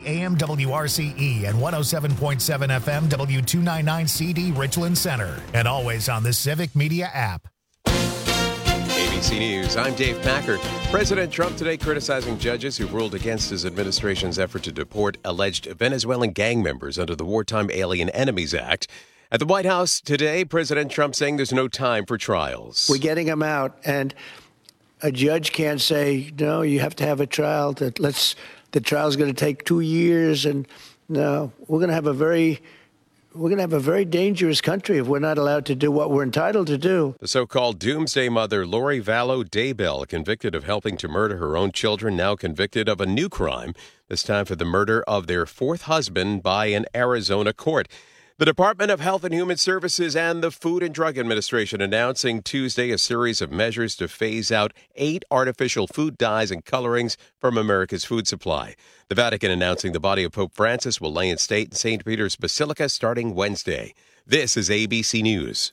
AM WRCE and 107.7 FM W299CD Richland Center. And always on the Civic Media app. ABC News, I'm Dave Packard. President Trump today criticizing judges who ruled against his administration's effort to deport alleged Venezuelan gang members under the Wartime Alien Enemies Act. At the White House today, President Trump saying there's no time for trials. We're getting them out, and a judge can't say, no, you have to have a trial. The trial's going to take 2 years, and no, we're going to have a very dangerous country if we're not allowed to do what we're entitled to do. The so-called doomsday mother, Lori Vallow Daybell, convicted of helping to murder her own children, now convicted of a new crime, this time for the murder of their fourth husband by an Arizona court. The Department of Health and Human Services and the Food and Drug Administration announcing Tuesday a series of measures to phase out 8 artificial food dyes and colorings from America's food supply. The Vatican announcing the body of Pope Francis will lay in state in St. Peter's Basilica starting Wednesday. This is ABC News.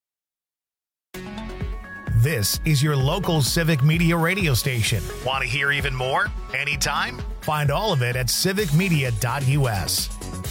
This is your local Civic Media radio station. Want to hear even more? Anytime? Find all of it at civicmedia.us.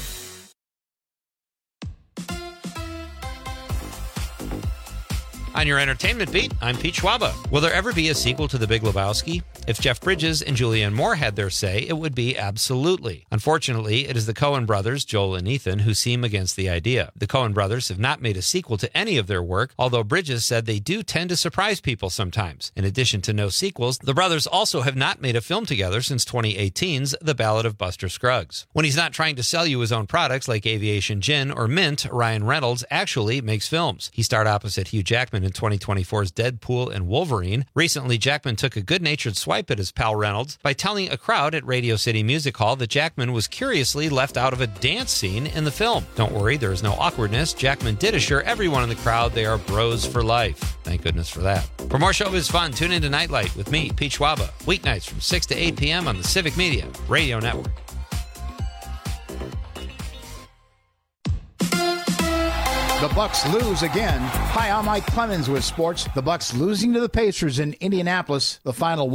On your entertainment beat, I'm Pete Schwaba. Will there ever be a sequel to The Big Lebowski? If Jeff Bridges and Julianne Moore had their say, it would be absolutely. Unfortunately, it is the Coen brothers, Joel and Ethan, who seem against the idea. The Coen brothers have not made a sequel to any of their work, although Bridges said they do tend to surprise people sometimes. In addition to no sequels, the brothers also have not made a film together since 2018's The Ballad of Buster Scruggs. When he's not trying to sell you his own products like Aviation Gin or Mint, Ryan Reynolds actually makes films. He starred opposite Hugh Jackman in 2024's Deadpool and Wolverine. Recently, Jackman took a good-natured swipe at his pal Reynolds by telling a crowd at Radio City Music Hall that Jackman was curiously left out of a dance scene in the film. Don't worry, there is no awkwardness. Jackman did assure everyone in the crowd they are bros for life. Thank goodness for that. For more showbiz fun, tune into Nightlight with me, Pete Schwaba, weeknights from 6 to 8 p.m. on the Civic Media Radio Network. The Bucks lose again. Hi, I'm Mike Clemens with sports. The Bucks losing to the Pacers in Indianapolis. The final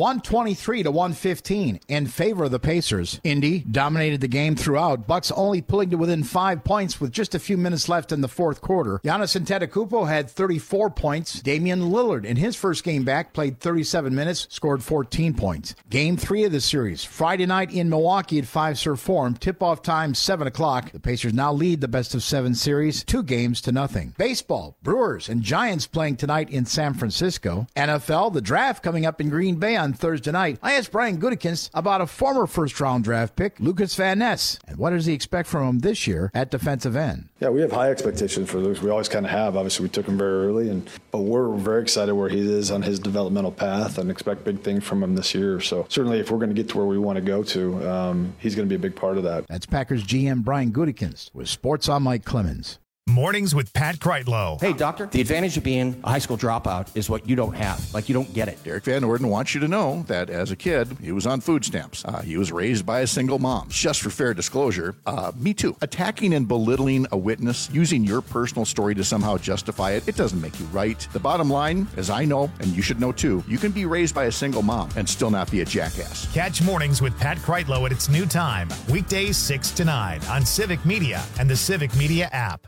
123-115 in favor of the Pacers. Indy dominated the game throughout. Bucks only pulling to within 5 points with just a few minutes left in the fourth quarter. Giannis Antetokounmpo had 34 points. Damian Lillard, in his first game back, played 37 minutes, scored 14 points. Game 3 of the series, Friday night in Milwaukee at Fiserv Forum. Tip-off time, 7 o'clock. The Pacers now lead the best-of-7 series, 2 games to nothing. Baseball, Brewers and Giants playing tonight in San Francisco. NFL, the draft coming up in Green Bay on Thursday night. I asked Brian Gutekunst about a former first-round draft pick, Lucas Van Ness, and what does he expect from him this year at defensive end? Yeah, we have high expectations for Lucas. We always kind of have. Obviously, we took him very early, but we're very excited where he is on his developmental path and expect big things from him this year. So certainly if we're going to get to where we want to go to, he's going to be a big part of that. That's Packers GM Brian Gutekunst with Sports on Mike Clemens. Mornings with Pat Kreitlow. Hey, doctor, the advantage of being a high school dropout is what you don't have. Like, you don't get it. Derek Van Orden wants you to know that as a kid, he was on food stamps. He was raised by a single mom. Just for fair disclosure, me too. Attacking and belittling a witness, using your personal story to somehow justify it, it doesn't make you right. The bottom line, as I know, and you should know too, you can be raised by a single mom and still not be a jackass. Catch Mornings with Pat Kreitlow at its new time, weekdays 6 to 9 on Civic Media and the Civic Media app.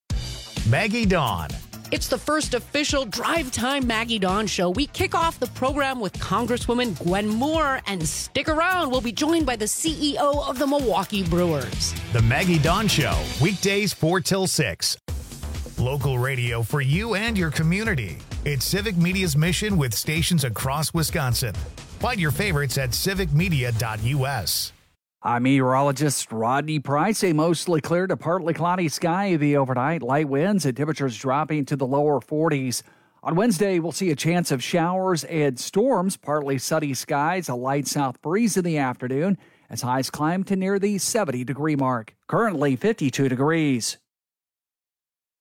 Maggie Dawn. It's the first official Drive Time Maggie Dawn show. We kick off the program with Congresswoman Gwen Moore, and stick around. We'll be joined by the CEO of the Milwaukee Brewers. The Maggie Dawn Show, weekdays 4 till 6. Local radio for you and your community. It's Civic Media's mission with stations across Wisconsin. Find your favorites at civicmedia.us. I'm meteorologist Rodney Price. A mostly clear to partly cloudy sky the overnight. Light winds and temperatures dropping to the lower 40s. On Wednesday, we'll see a chance of showers and storms, partly sunny skies, a light south breeze in the afternoon as highs climb to near the 70-degree mark. Currently 52 degrees.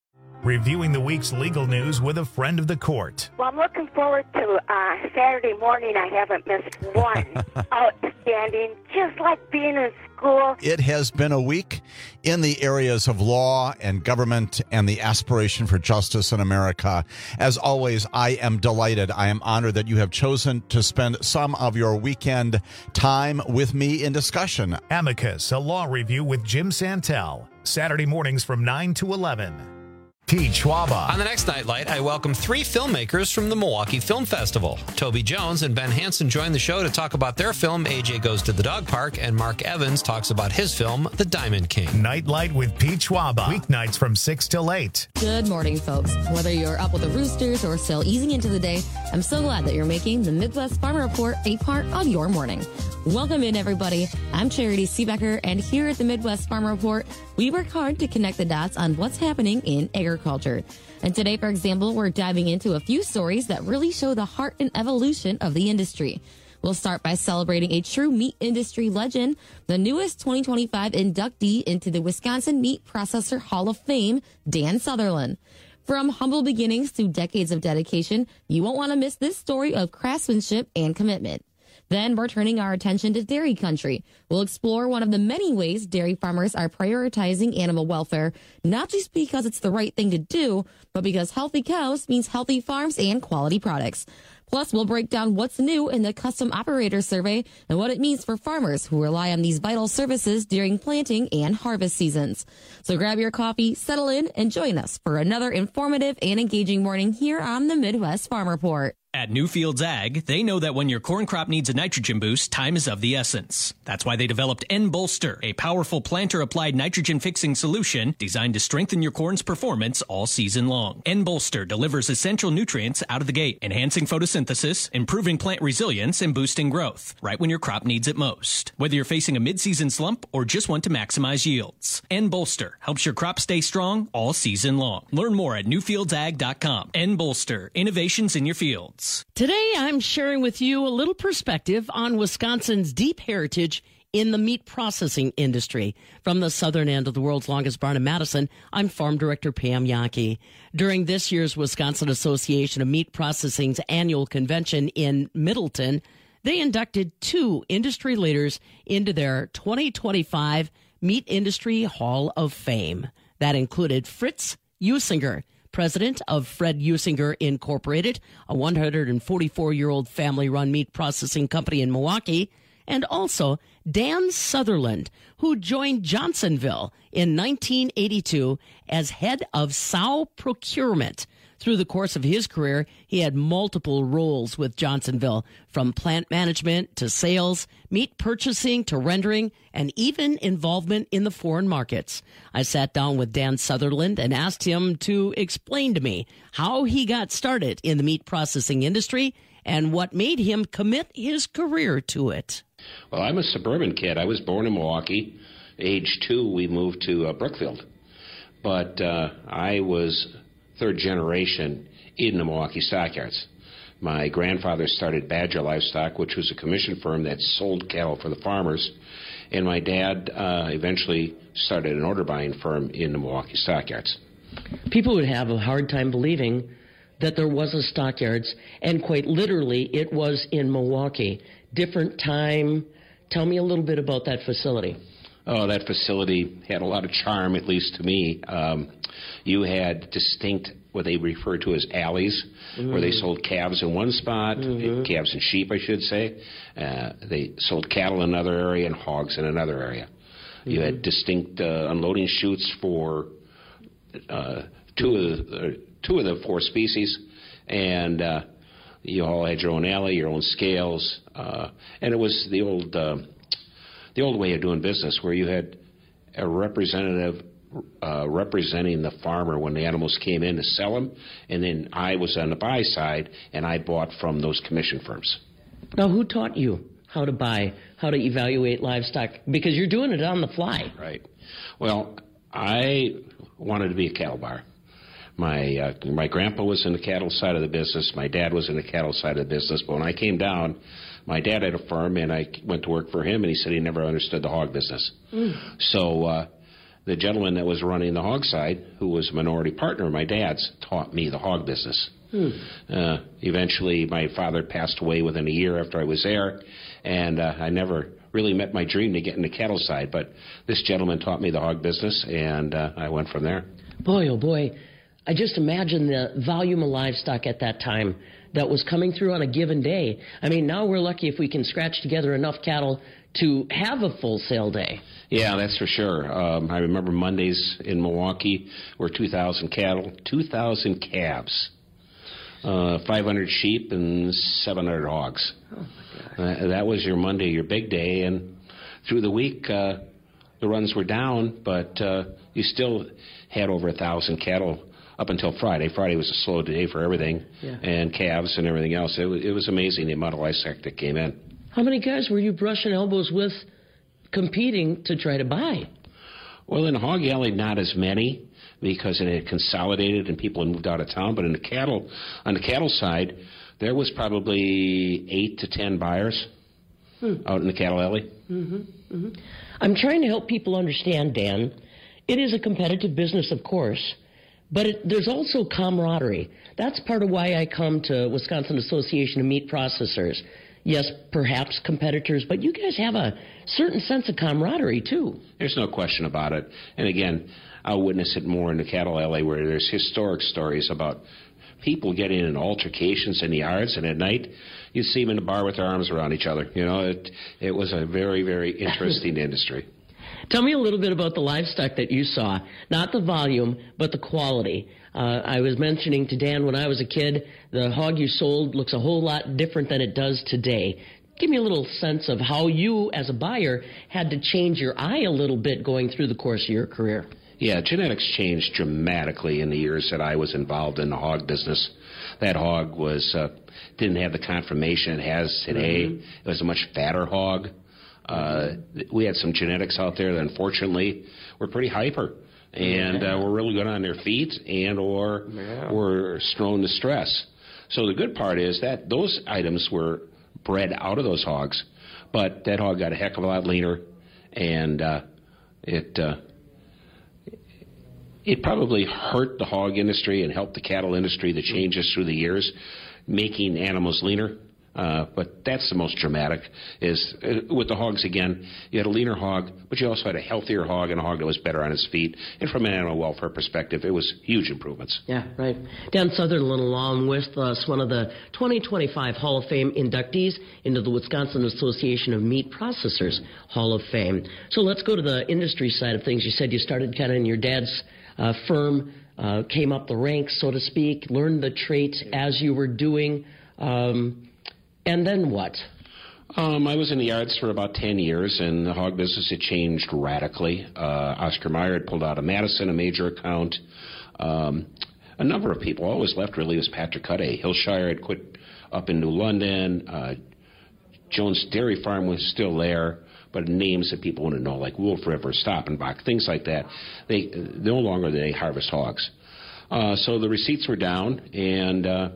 reviewing the week's legal news with a friend of the court. Well, I'm looking forward to Saturday morning. I haven't missed one. Outstanding, just like being in school. It has been a week in the areas of law and government and the aspiration for justice in America. As always, I am delighted. I am honored that you have chosen to spend some of your weekend time with me in discussion. Amicus, a law review with Jim Santel. Saturday mornings from 9 to 11. Pete Schwaba. On the next Nightlight, I welcome 3 filmmakers from the Milwaukee Film Festival. Toby Jones and Ben Hansen join the show to talk about their film, AJ Goes to the Dog Park, and Mark Evans talks about his film, The Diamond King. Nightlight with Pete Schwaba. Weeknights from 6 till 8. Good morning, folks. Whether you're up with the roosters or still easing into the day, I'm so glad that you're making the Midwest Farmer Report a part of your morning. Welcome in, everybody. I'm Charity Seebecker, and here at the Midwest Farmer Report, we work hard to connect the dots on what's happening in agriculture. And today, for example, we're diving into a few stories that really show the heart and evolution of the industry. We'll start by celebrating a true meat industry legend, the newest 2025 inductee into the Wisconsin Meat Processor Hall of Fame, Dan Sutherland. From humble beginnings to decades of dedication, you won't want to miss this story of craftsmanship and commitment. Then we're turning our attention to dairy country. We'll explore one of the many ways dairy farmers are prioritizing animal welfare, not just because it's the right thing to do, but because healthy cows means healthy farms and quality products. Plus, we'll break down what's new in the Custom Operator Survey and what it means for farmers who rely on these vital services during planting and harvest seasons. So grab your coffee, settle in, and join us for another informative and engaging morning here on the Midwest Farm Report. At Newfields Ag, they know that when your corn crop needs a nitrogen boost, time is of the essence. That's why they developed N-Bolster, a powerful planter-applied nitrogen-fixing solution designed to strengthen your corn's performance all season long. N-Bolster delivers essential nutrients out of the gate, enhancing photosynthesis, improving plant resilience, and boosting growth, right when your crop needs it most. Whether you're facing a mid-season slump or just want to maximize yields, N-Bolster helps your crop stay strong all season long. Learn more at newfieldsag.com. N-Bolster, innovations in your field. Today, I'm sharing with you a little perspective on Wisconsin's deep heritage in the meat processing industry. From the southern end of the world's longest barn in Madison, I'm Farm Director Pam Yockey. During this year's Wisconsin Association of Meat Processing's annual convention in Middleton, they inducted 2 industry leaders into their 2025 Meat Industry Hall of Fame. That included Fritz Usinger, president of Fred Usinger Incorporated, a 144-year-old family-run meat processing company in Milwaukee, and also Dan Sutherland, who joined Johnsonville in 1982 as head of sow procurement. Through the course of his career, he had multiple roles with Johnsonville, from plant management to sales, meat purchasing to rendering, and even involvement in the foreign markets. I sat down with Dan Sutherland and asked him to explain to me how he got started in the meat processing industry and what made him commit his career to it. Well, I'm a suburban kid. I was born in Milwaukee. Age 2, we moved to Brookfield. But I was third generation in the Milwaukee stockyards. My grandfather started Badger Livestock, which was a commission firm that sold cattle for the farmers, and my dad eventually started an order buying firm in the Milwaukee stockyards. People would have a hard time believing that there was a stockyards, and quite literally it was in Milwaukee. Different time. Tell me a little bit about that facility. Oh, that facility had a lot of charm, at least to me. You had distinct, what they refer to as alleys, where they sold calves in one spot, calves and sheep, I should say. They sold cattle in another area and hogs in another area. You had distinct unloading chutes for two of the 4 species, and you all had your own alley, your own scales, and it was the old way of doing business, where you had a representative representing the farmer when the animals came in to sell them, and then I was on the buy side, and I bought from those commission firms. Now, who taught you how to buy, how to evaluate livestock? Because you're doing it on the fly. Right. Well, I wanted to be a cattle buyer. My grandpa was in the cattle side of the business. My dad was in the cattle side of the business. But when I came down, my dad had a farm, and I went to work for him, and he said he never understood the hog business. So the gentleman that was running the hog side, who was a minority partner of my dad's, taught me the hog business. Eventually, my father passed away within a year after I was there, and I never really met my dream to get in the cattle side, but this gentleman taught me the hog business, and I went from there. Boy, oh boy, I just imagine the volume of livestock at that time that was coming through on a given day. I mean, now we're lucky if we can scratch together enough cattle to have a full sale day. Yeah, that's for sure. I remember Mondays in Milwaukee were 2,000 cattle, 2,000 calves, 500 sheep, and 700 hogs. Oh, my God. That was your Monday, your big day. And through the week, the runs were down, but you still had over 1,000 cattle up until Friday. Friday was a slow day for everything, and calves and everything else. It was amazing the amount of livestock that came in. How many guys were you brushing elbows with competing to try to buy? Well, in the hog alley, not as many, because it had consolidated and people had moved out of town. But on the cattle side, there was probably 8 to 10 buyers out in the cattle alley. I'm trying to help people understand, Dan. It is a competitive business, of course, but there's also camaraderie. That's part of why I come to Wisconsin Association of Meat Processors. Yes, perhaps competitors, but you guys have a certain sense of camaraderie, too. There's no question about it. And again, I'll witness it more in the cattle alley, where there's historic stories about people getting in altercations in the yards, and at night you see them in the bar with their arms around each other. You know, it was a very, very interesting industry. Tell me a little bit about the livestock that you saw, not the volume, but the quality. I was mentioning to Dan, when I was a kid, the hog you sold looks a whole lot different than it does today. Give me a little sense of how you, as a buyer, had to change your eye a little bit going through the course of your career. Yeah, genetics changed dramatically in the years that I was involved in the hog business. That hog didn't have the conformation it has today. It was a much fatter hog. We had some genetics out there that unfortunately were pretty hyper, and were really good on their feet and or were prone to stress. So the good part is that those items were bred out of those hogs, but that hog got a heck of a lot leaner, and it probably hurt the hog industry and helped the cattle industry, the changes through the years, making animals leaner. But that's the most dramatic, is with the hogs again, you had a leaner hog, but you also had a healthier hog and a hog that was better on its feet. And from an animal welfare perspective, it was huge improvements. Yeah, right. Dan Sutherland, along with us, one of the 2025 Hall of Fame inductees into the Wisconsin Association of Meat Processors Hall of Fame. So let's go to the industry side of things. You said you started kind of in your dad's firm, came up the ranks, so to speak, learned the traits as you were doing. And then what? I was in the yards for about 10 years, and the hog business had changed radically. Oscar Mayer had pulled out of Madison, a major account. A number of people. All was left really was Patrick Cudday. Hillshire had quit up in New London. Jones Dairy Farm was still there, but names that people want to know, like Wolf River, Stoppenbach, things like that. They no longer they harvest hogs. So the receipts were down, and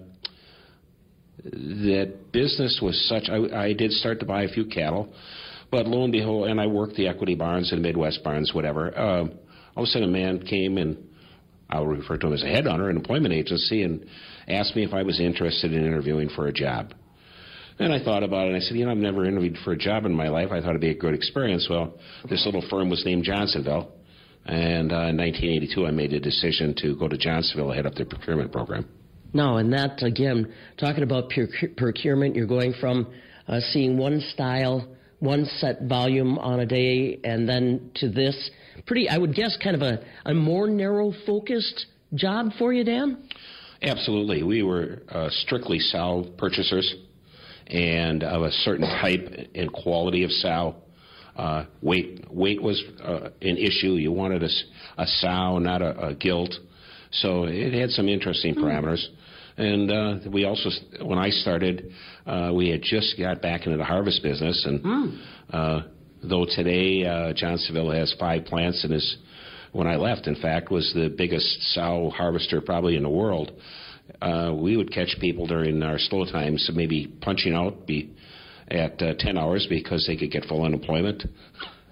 that business was such, I did start to buy a few cattle, but lo and behold, and I worked the equity barns and Midwest barns, whatever. All of a sudden a man came, and I'll refer to him as a headhunter, an employment agency, and asked me if I was interested in interviewing for a job. And I thought about it, and I said, I've never interviewed for a job in my life. I thought it'd be a good experience. Well, this little firm was named Johnsonville, and in 1982 I made a decision to go to Johnsonville to head up their procurement program. No, and that, again, talking about procurement, you're going from seeing one style, one set volume on a day, and then to this pretty, I would guess, kind of a more narrow-focused job for you, Dan? Absolutely. We were strictly sow purchasers, and of a certain type and quality of sow. Weight was an issue. You wanted a sow, not a gilt. So it had some interesting parameters. And we also, when I started, we had just got back into the harvest business. And though today Johnsonville has 5 plants and is, when I left, in fact, was the biggest sow harvester probably in the world, we would catch people during our slow times, maybe punching out at 10 hours because they could get full unemployment.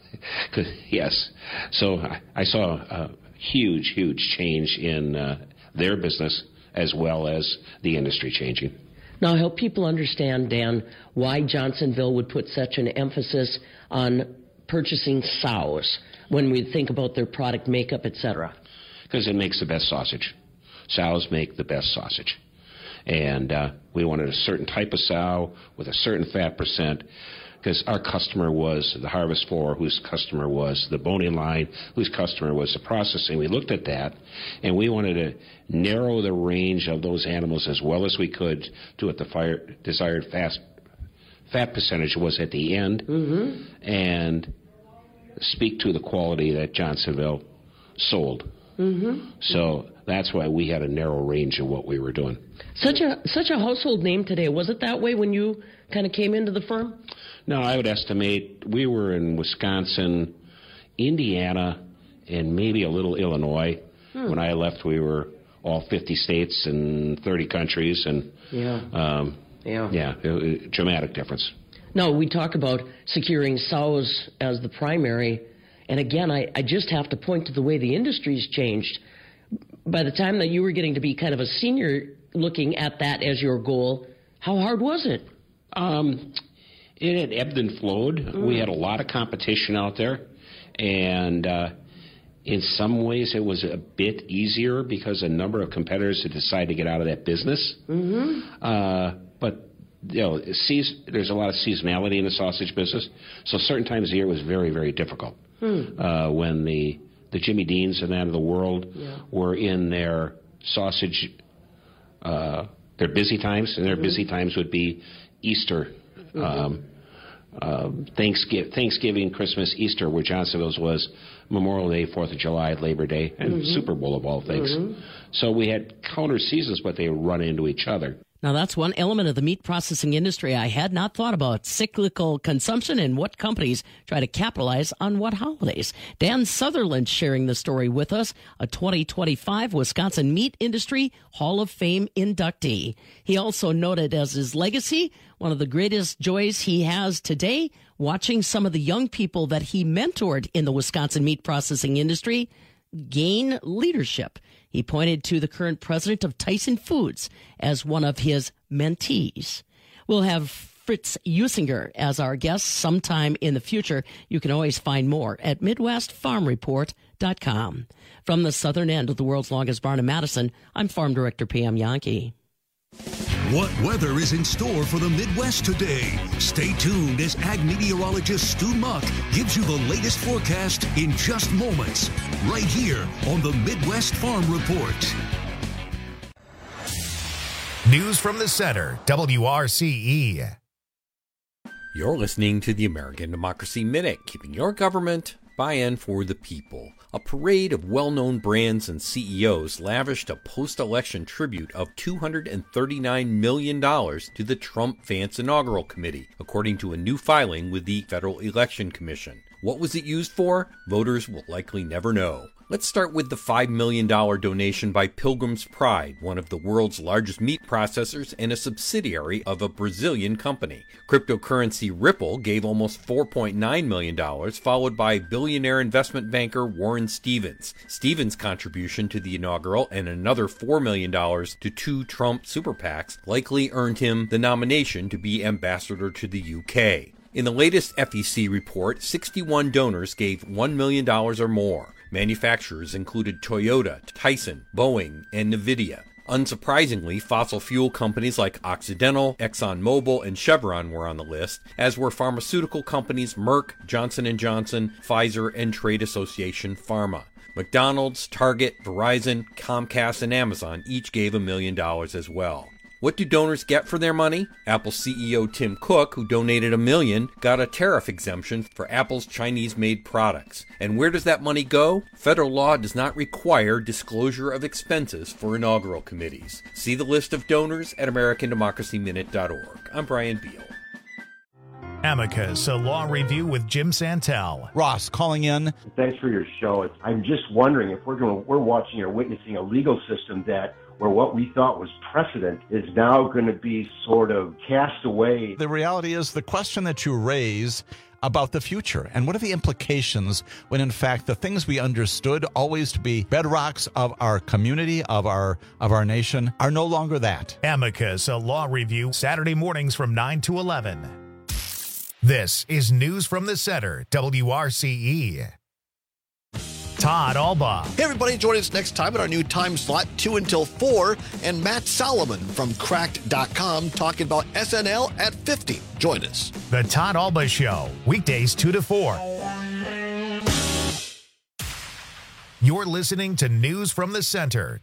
Yes. So I saw a huge change in their business as well as the industry changing. Now, help people understand, Dan, why Johnsonville would put such an emphasis on purchasing sows when we think about their product makeup, etc. Because it makes the best sausage. Sows make the best sausage. And we wanted a certain type of sow with a certain fat percent, because our customer was the harvest floor, whose customer was the boning line, whose customer was the processing. We looked at that, and we wanted to narrow the range of those animals as well as we could to what the desired fat percentage was at the end, and speak to the quality that Johnsonville sold. So that's why we had a narrow range of what we were doing. Such a household name today. Was it that way when you kind of came into the firm? No, I would estimate we were in Wisconsin, Indiana, and maybe a little Illinois. When I left, we were all 50 states and 30 countries, and dramatic difference. No, we talk about securing sows as the primary, and again, I just have to point to the way the industry's changed. By the time that you were getting to be kind of a senior looking at that as your goal, how hard was it? It had ebbed and flowed. We had a lot of competition out there, and in some ways it was a bit easier because a number of competitors had decided to get out of that business. But there's a lot of seasonality in the sausage business, so certain times of the year was very, very difficult. When the Jimmy Deans and that of the world were in their sausage, their busy times, and their busy times would be Easter, Thanksgiving, Christmas, Easter, where Johnsonville's was Memorial Day, 4th of July, Labor Day, and Super Bowl of all things. So we had counter seasons, but they run into each other. Now, that's one element of the meat processing industry I had not thought about: cyclical consumption and what companies try to capitalize on what holidays. Dan Sutherland sharing the story with us, a 2025 Wisconsin Meat Industry Hall of Fame inductee. He also noted as his legacy, one of the greatest joys he has today, watching some of the young people that he mentored in the Wisconsin meat processing industry gain leadership. He pointed to the current president of Tyson Foods as one of his mentees. We'll have Fritz Usinger as our guest sometime in the future. You can always find more at MidwestFarmReport.com. From the southern end of the world's longest barn in Madison, I'm Farm Director Pam Yankee. What weather is in store for the Midwest today? Stay tuned as ag meteorologist Stu Muck gives you the latest forecast in just moments, right here on the Midwest Farm Report. News from the center, WRCE. You're listening to the American Democracy Minute, keeping your government by-in for the people. A parade of well-known brands and CEOs lavished a post-election tribute of $239 million to the Trump-Vance Inaugural Committee, according to a new filing with the Federal Election Commission. What was it used for? Voters will likely never know. Let's start with the $5 million donation by Pilgrim's Pride, one of the world's largest meat processors and a subsidiary of a Brazilian company. Cryptocurrency Ripple gave almost $4.9 million, followed by billionaire investment banker Warren Stevens. Stevens' contribution to the inaugural and another $4 million to two Trump super PACs likely earned him the nomination to be ambassador to the UK. In the latest FEC report, 61 donors gave $1 million or more. Manufacturers included Toyota, Tyson, Boeing, and NVIDIA. Unsurprisingly, fossil fuel companies like Occidental, ExxonMobil, and Chevron were on the list, as were pharmaceutical companies Merck, Johnson & Johnson, Pfizer, and trade association Pharma. McDonald's, Target, Verizon, Comcast, and Amazon each gave $1 million as well. What do donors get for their money? Apple CEO Tim Cook, who donated $1 million, got a tariff exemption for Apple's Chinese-made products. And where does that money go? Federal law does not require disclosure of expenses for inaugural committees. See the list of donors at AmericanDemocracyMinute.org. I'm Brian Beal. Amicus, a law review with Jim Santel. Ross calling in. Thanks for your show. I'm just wondering if we're watching or witnessing a legal system where what we thought was precedent is now going to be sort of cast away. The reality is the question that you raise about the future? And what are the implications when, in fact, the things we understood always to be bedrocks of our community, of our nation, are no longer that? Amicus, a law review, Saturday mornings from 9 to 11. This is News from the Center, WRCE. Todd Albaugh. Hey, everybody, join us next time at our new time slot, 2 until 4, and Matt Solomon from Cracked.com talking about SNL at 50. Join us. The Todd Albaugh Show, weekdays 2 to 4. You're listening to News from the Center,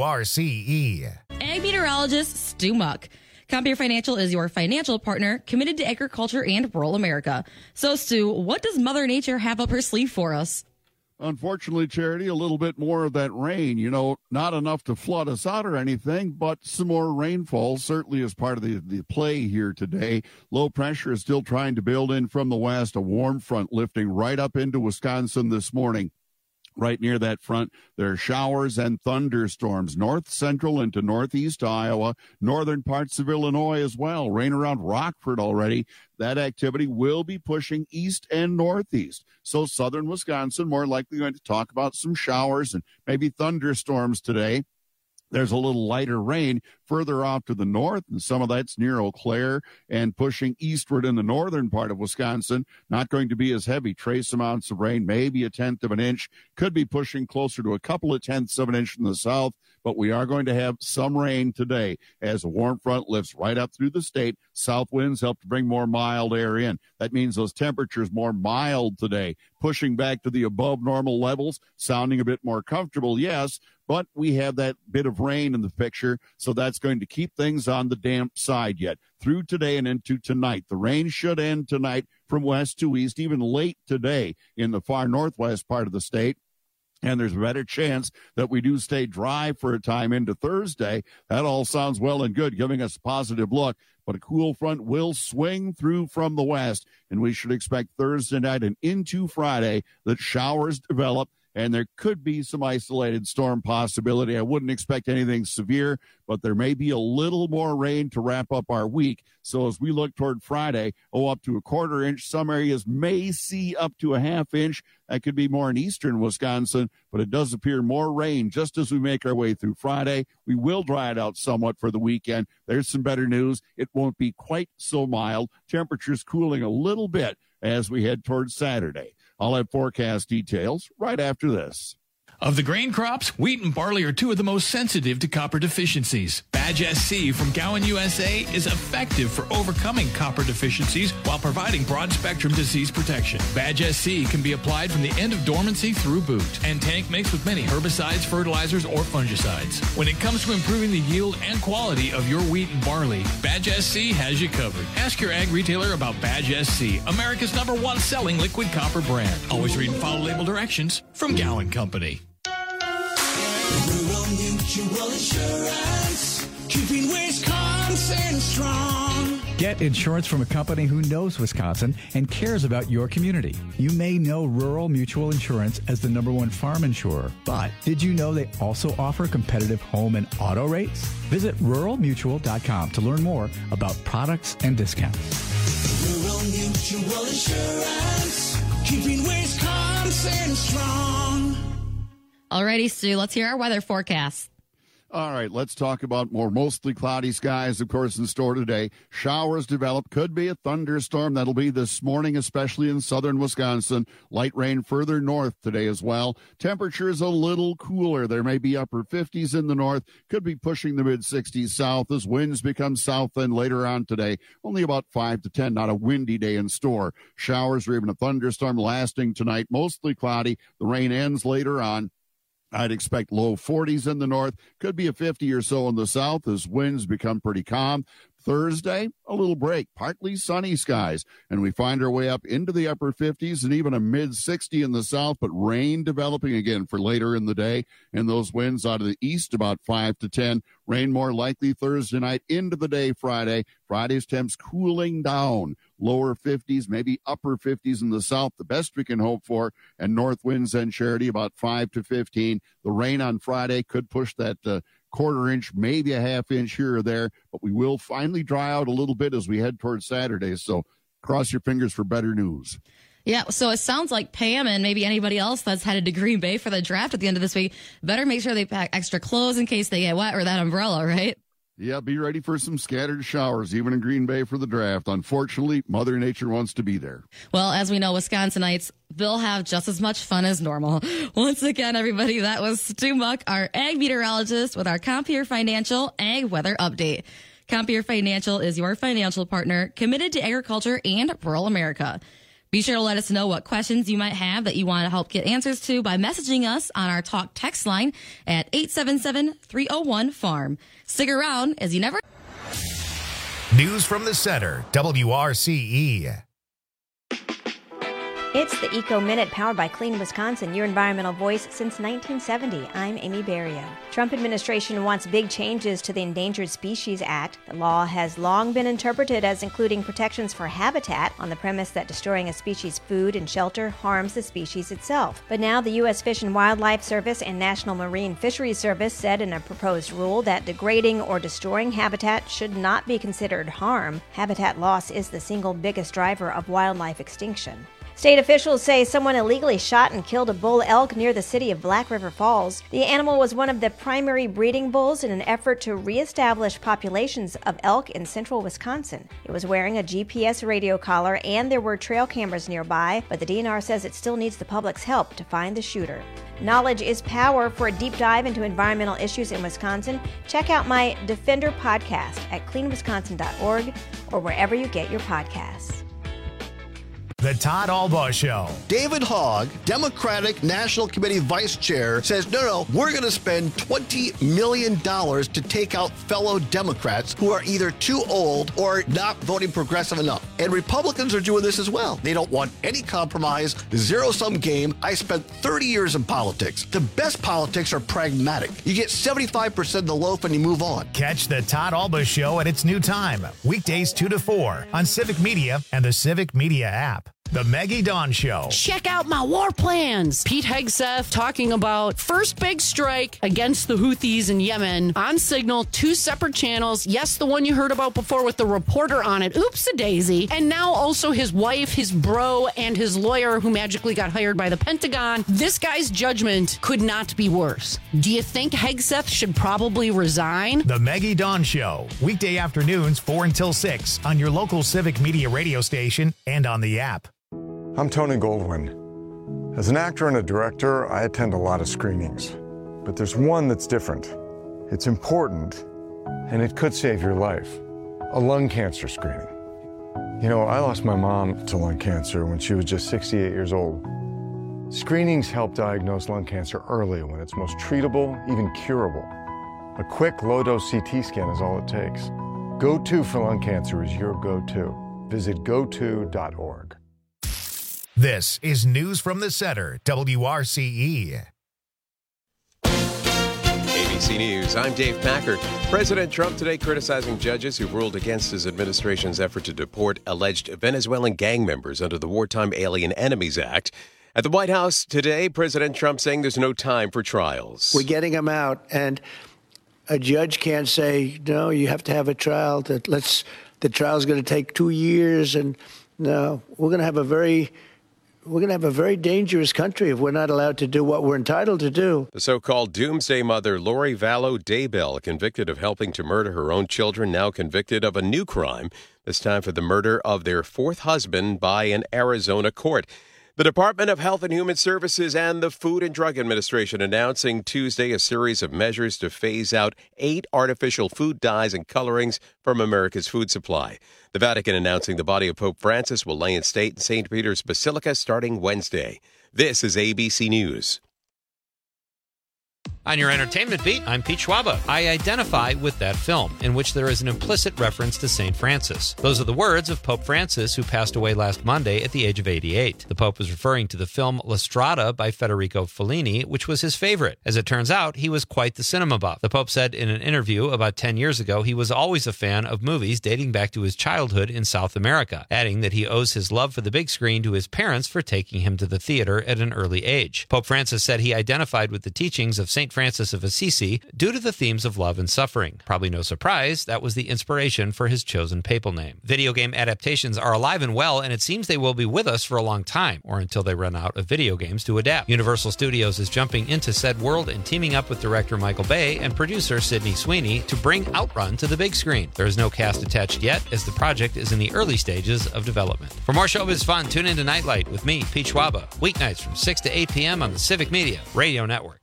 WRCE. Ag meteorologist Stu Muck. Compeer Financial is your financial partner committed to agriculture and rural America. So, Stu, what does Mother Nature have up her sleeve for us? Unfortunately, Charity, a little bit more of that rain. Not enough to flood us out or anything, but some more rainfall certainly is part of the play here today. Low pressure is still trying to build in from the west, a warm front lifting right up into Wisconsin this morning. Right near that front, there are showers and thunderstorms, north central into northeast Iowa, northern parts of Illinois as well. Rain around Rockford already. That activity will be pushing east and northeast. So southern Wisconsin, more likely going to talk about some showers and maybe thunderstorms today. There's a little lighter rain further off to the north, and some of that's near Eau Claire and pushing eastward in the northern part of Wisconsin. Not going to be as heavy. Trace amounts of rain, maybe a tenth of an inch. Could be pushing closer to a couple of tenths of an inch in the south, but we are going to have some rain today as a warm front lifts right up through the state. South winds help to bring more mild air in. That means those temperatures more mild today, pushing back to the above normal levels, sounding a bit more comfortable, yes, but we have that bit of rain in the picture, so that's going to keep things on the damp side yet. Through today and into tonight. The rain should end tonight from west to east, even late today in the far northwest part of the state. And there's a better chance that we do stay dry for a time into Thursday. That all sounds well and good, giving us a positive look. But a cool front will swing through from the west, and we should expect Thursday night and into Friday that showers develop, and there could be some isolated storm possibility. I wouldn't expect anything severe, but there may be a little more rain to wrap up our week. So as we look toward Friday, up to a quarter inch. Some areas may see up to a half inch. That could be more in eastern Wisconsin, but it does appear more rain just as we make our way through Friday. We will dry it out somewhat for the weekend. There's some better news. It won't be quite so mild. Temperatures cooling a little bit as we head towards Saturday. I'll have forecast details right after this. Of the grain crops, wheat and barley are two of the most sensitive to copper deficiencies. Badge SC from Gowan USA is effective for overcoming copper deficiencies while providing broad-spectrum disease protection. Badge SC can be applied from the end of dormancy through boot and tank mixed with many herbicides, fertilizers, or fungicides. When it comes to improving the yield and quality of your wheat and barley, Badge SC has you covered. Ask your ag retailer about Badge SC, America's #1 selling liquid copper brand. Always read and follow label directions from Gowan Company. Rural Mutual Insurance, keeping Wisconsin strong. Get insurance from a company who knows Wisconsin and cares about your community. You may know Rural Mutual Insurance as the #1 farm insurer, but did you know they also offer competitive home and auto rates? Visit ruralmutual.com to learn more about products and discounts. Rural Mutual Insurance, keeping Wisconsin strong. Alrighty, Stu, let's hear our weather forecast. All right, let's talk about more mostly cloudy skies, of course, in store today. Showers develop. Could be a thunderstorm. That'll be this morning, especially in southern Wisconsin. Light rain further north today as well. Temperatures a little cooler. There may be upper 50s in the north. Could be pushing the mid-60s south as winds become south and later on today. Only about 5 to 10, not a windy day in store. Showers or even a thunderstorm lasting tonight. Mostly cloudy. The rain ends later on. I'd expect low 40s in the north. Could be a 50 or so in the south as winds become pretty calm. Thursday, a little break, partly sunny skies, and we find our way up into the upper 50s and even a mid-60 in the south, but rain developing again for later in the day, and those winds out of the east about 5 to 10. Rain more likely Thursday night into the day Friday. Friday's temps cooling down, lower 50s, maybe upper 50s in the south, the best we can hope for, and north winds and Charity about 5 to 15. The rain on Friday could push that quarter inch, maybe a half inch here or there, but we will finally dry out a little bit as we head towards Saturday. So Cross your fingers for better news. Yeah, so it sounds like Pam and maybe anybody else that's headed to Green Bay for the draft at the end of this week better make sure they pack extra clothes in case they get wet or that umbrella, right? Yeah, be ready for some scattered showers, even in Green Bay for the draft. Unfortunately, Mother Nature wants to be there. Well, as we know, Wisconsinites, they'll have just as much fun as normal. Once again, everybody, that was Stu Muck, our ag meteorologist, with our Compeer Financial Ag Weather Update. Compeer Financial is your financial partner committed to agriculture and rural America. Be sure to let us know what questions you might have that you want to help get answers to by messaging us on our talk text line at 877-301-FARM. Stick around as you never... News from the Center, WRCE. It's the Eco Minute powered by Clean Wisconsin, your environmental voice since 1970. I'm Amy Berrio. Trump administration wants big changes to the Endangered Species Act. The law has long been interpreted as including protections for habitat on the premise that destroying a species' food and shelter harms the species itself. But now the U.S. Fish and Wildlife Service and National Marine Fisheries Service said in a proposed rule that degrading or destroying habitat should not be considered harm. Habitat loss is the single biggest driver of wildlife extinction. State officials say someone illegally shot and killed a bull elk near the city of Black River Falls. The animal was one of the primary breeding bulls in an effort to reestablish populations of elk in central Wisconsin. It was wearing a GPS radio collar and there were trail cameras nearby, but the DNR says it still needs the public's help to find the shooter. Knowledge is power. For a deep dive into environmental issues in Wisconsin, check out my Defender podcast at cleanwisconsin.org or wherever you get your podcasts. The Todd Albaugh Show. David Hogg, Democratic National Committee Vice Chair, says, no, we're going to spend $20 million to take out fellow Democrats who are either too old or not voting progressive enough. And Republicans are doing this as well. They don't want any compromise, zero-sum game. I spent 30 years in politics. The best politics are pragmatic. You get 75% of the loaf and you move on. Catch the Todd Albaugh Show at its new time, weekdays 2 to 4 on Civic Media and the Civic Media app. The Maggie Dawn Show. Check out my war plans. Pete Hegseth talking about first big strike against the Houthis in Yemen on Signal, 2 separate channels. Yes, the one you heard about before with the reporter on it. Oops-a-daisy. And now also his wife, his bro, and his lawyer who magically got hired by the Pentagon. This guy's judgment could not be worse. Do you think Hegseth should probably resign? The Maggie Dawn Show. Weekday afternoons 4 until 6 on your local Civic Media radio station and on the app. I'm Tony Goldwyn. As an actor and a director, I attend a lot of screenings. But there's one that's different. It's important, and it could save your life. A lung cancer screening. You know, I lost my mom to lung cancer when she was just 68 years old. Screenings help diagnose lung cancer early when it's most treatable, even curable. A quick, low-dose CT scan is all it takes. Go-To for lung cancer is your go-to. Visit goto.org. This is News from the Center, WRCE. ABC News, I'm Dave Packard. President Trump today criticizing judges who ruled against his administration's effort to deport alleged Venezuelan gang members under the Wartime Alien Enemies Act. At the White House today, President Trump saying there's no time for trials. We're getting them out, and a judge can't say, no, you have to have a trial. The trial's going to take 2 years, and no, we're going to have a very dangerous country if we're not allowed to do what we're entitled to do. The so-called doomsday mother, Lori Vallow Daybell, convicted of helping to murder her own children, now convicted of a new crime, this time for the murder of their 4th husband by an Arizona court. The Department of Health and Human Services and the Food and Drug Administration announcing Tuesday a series of measures to phase out 8 artificial food dyes and colorings from America's food supply. The Vatican announcing the body of Pope Francis will lay in state in St. Peter's Basilica starting Wednesday. This is ABC News. On your entertainment beat, I'm Pete Schwaba. I identify with that film, in which there is an implicit reference to St. Francis. Those are the words of Pope Francis, who passed away last Monday at the age of 88. The Pope was referring to the film La Strada by Federico Fellini, which was his favorite. As it turns out, he was quite the cinema buff. The Pope said in an interview about 10 years ago he was always a fan of movies dating back to his childhood in South America, adding that he owes his love for the big screen to his parents for taking him to the theater at an early age. Pope Francis said he identified with the teachings of St. Francis of Assisi due to the themes of love and suffering. Probably no surprise, that was the inspiration for his chosen papal name. Video game adaptations are alive and well, and it seems they will be with us for a long time, or until they run out of video games to adapt. Universal Studios is jumping into said world and teaming up with director Michael Bay and producer Sydney Sweeney to bring Outrun to the big screen. There is no cast attached yet, as the project is in the early stages of development. For more showbiz fun, tune into Nightlight with me, Pete Schwaba, weeknights from 6 to 8 p.m. on the Civic Media Radio Network.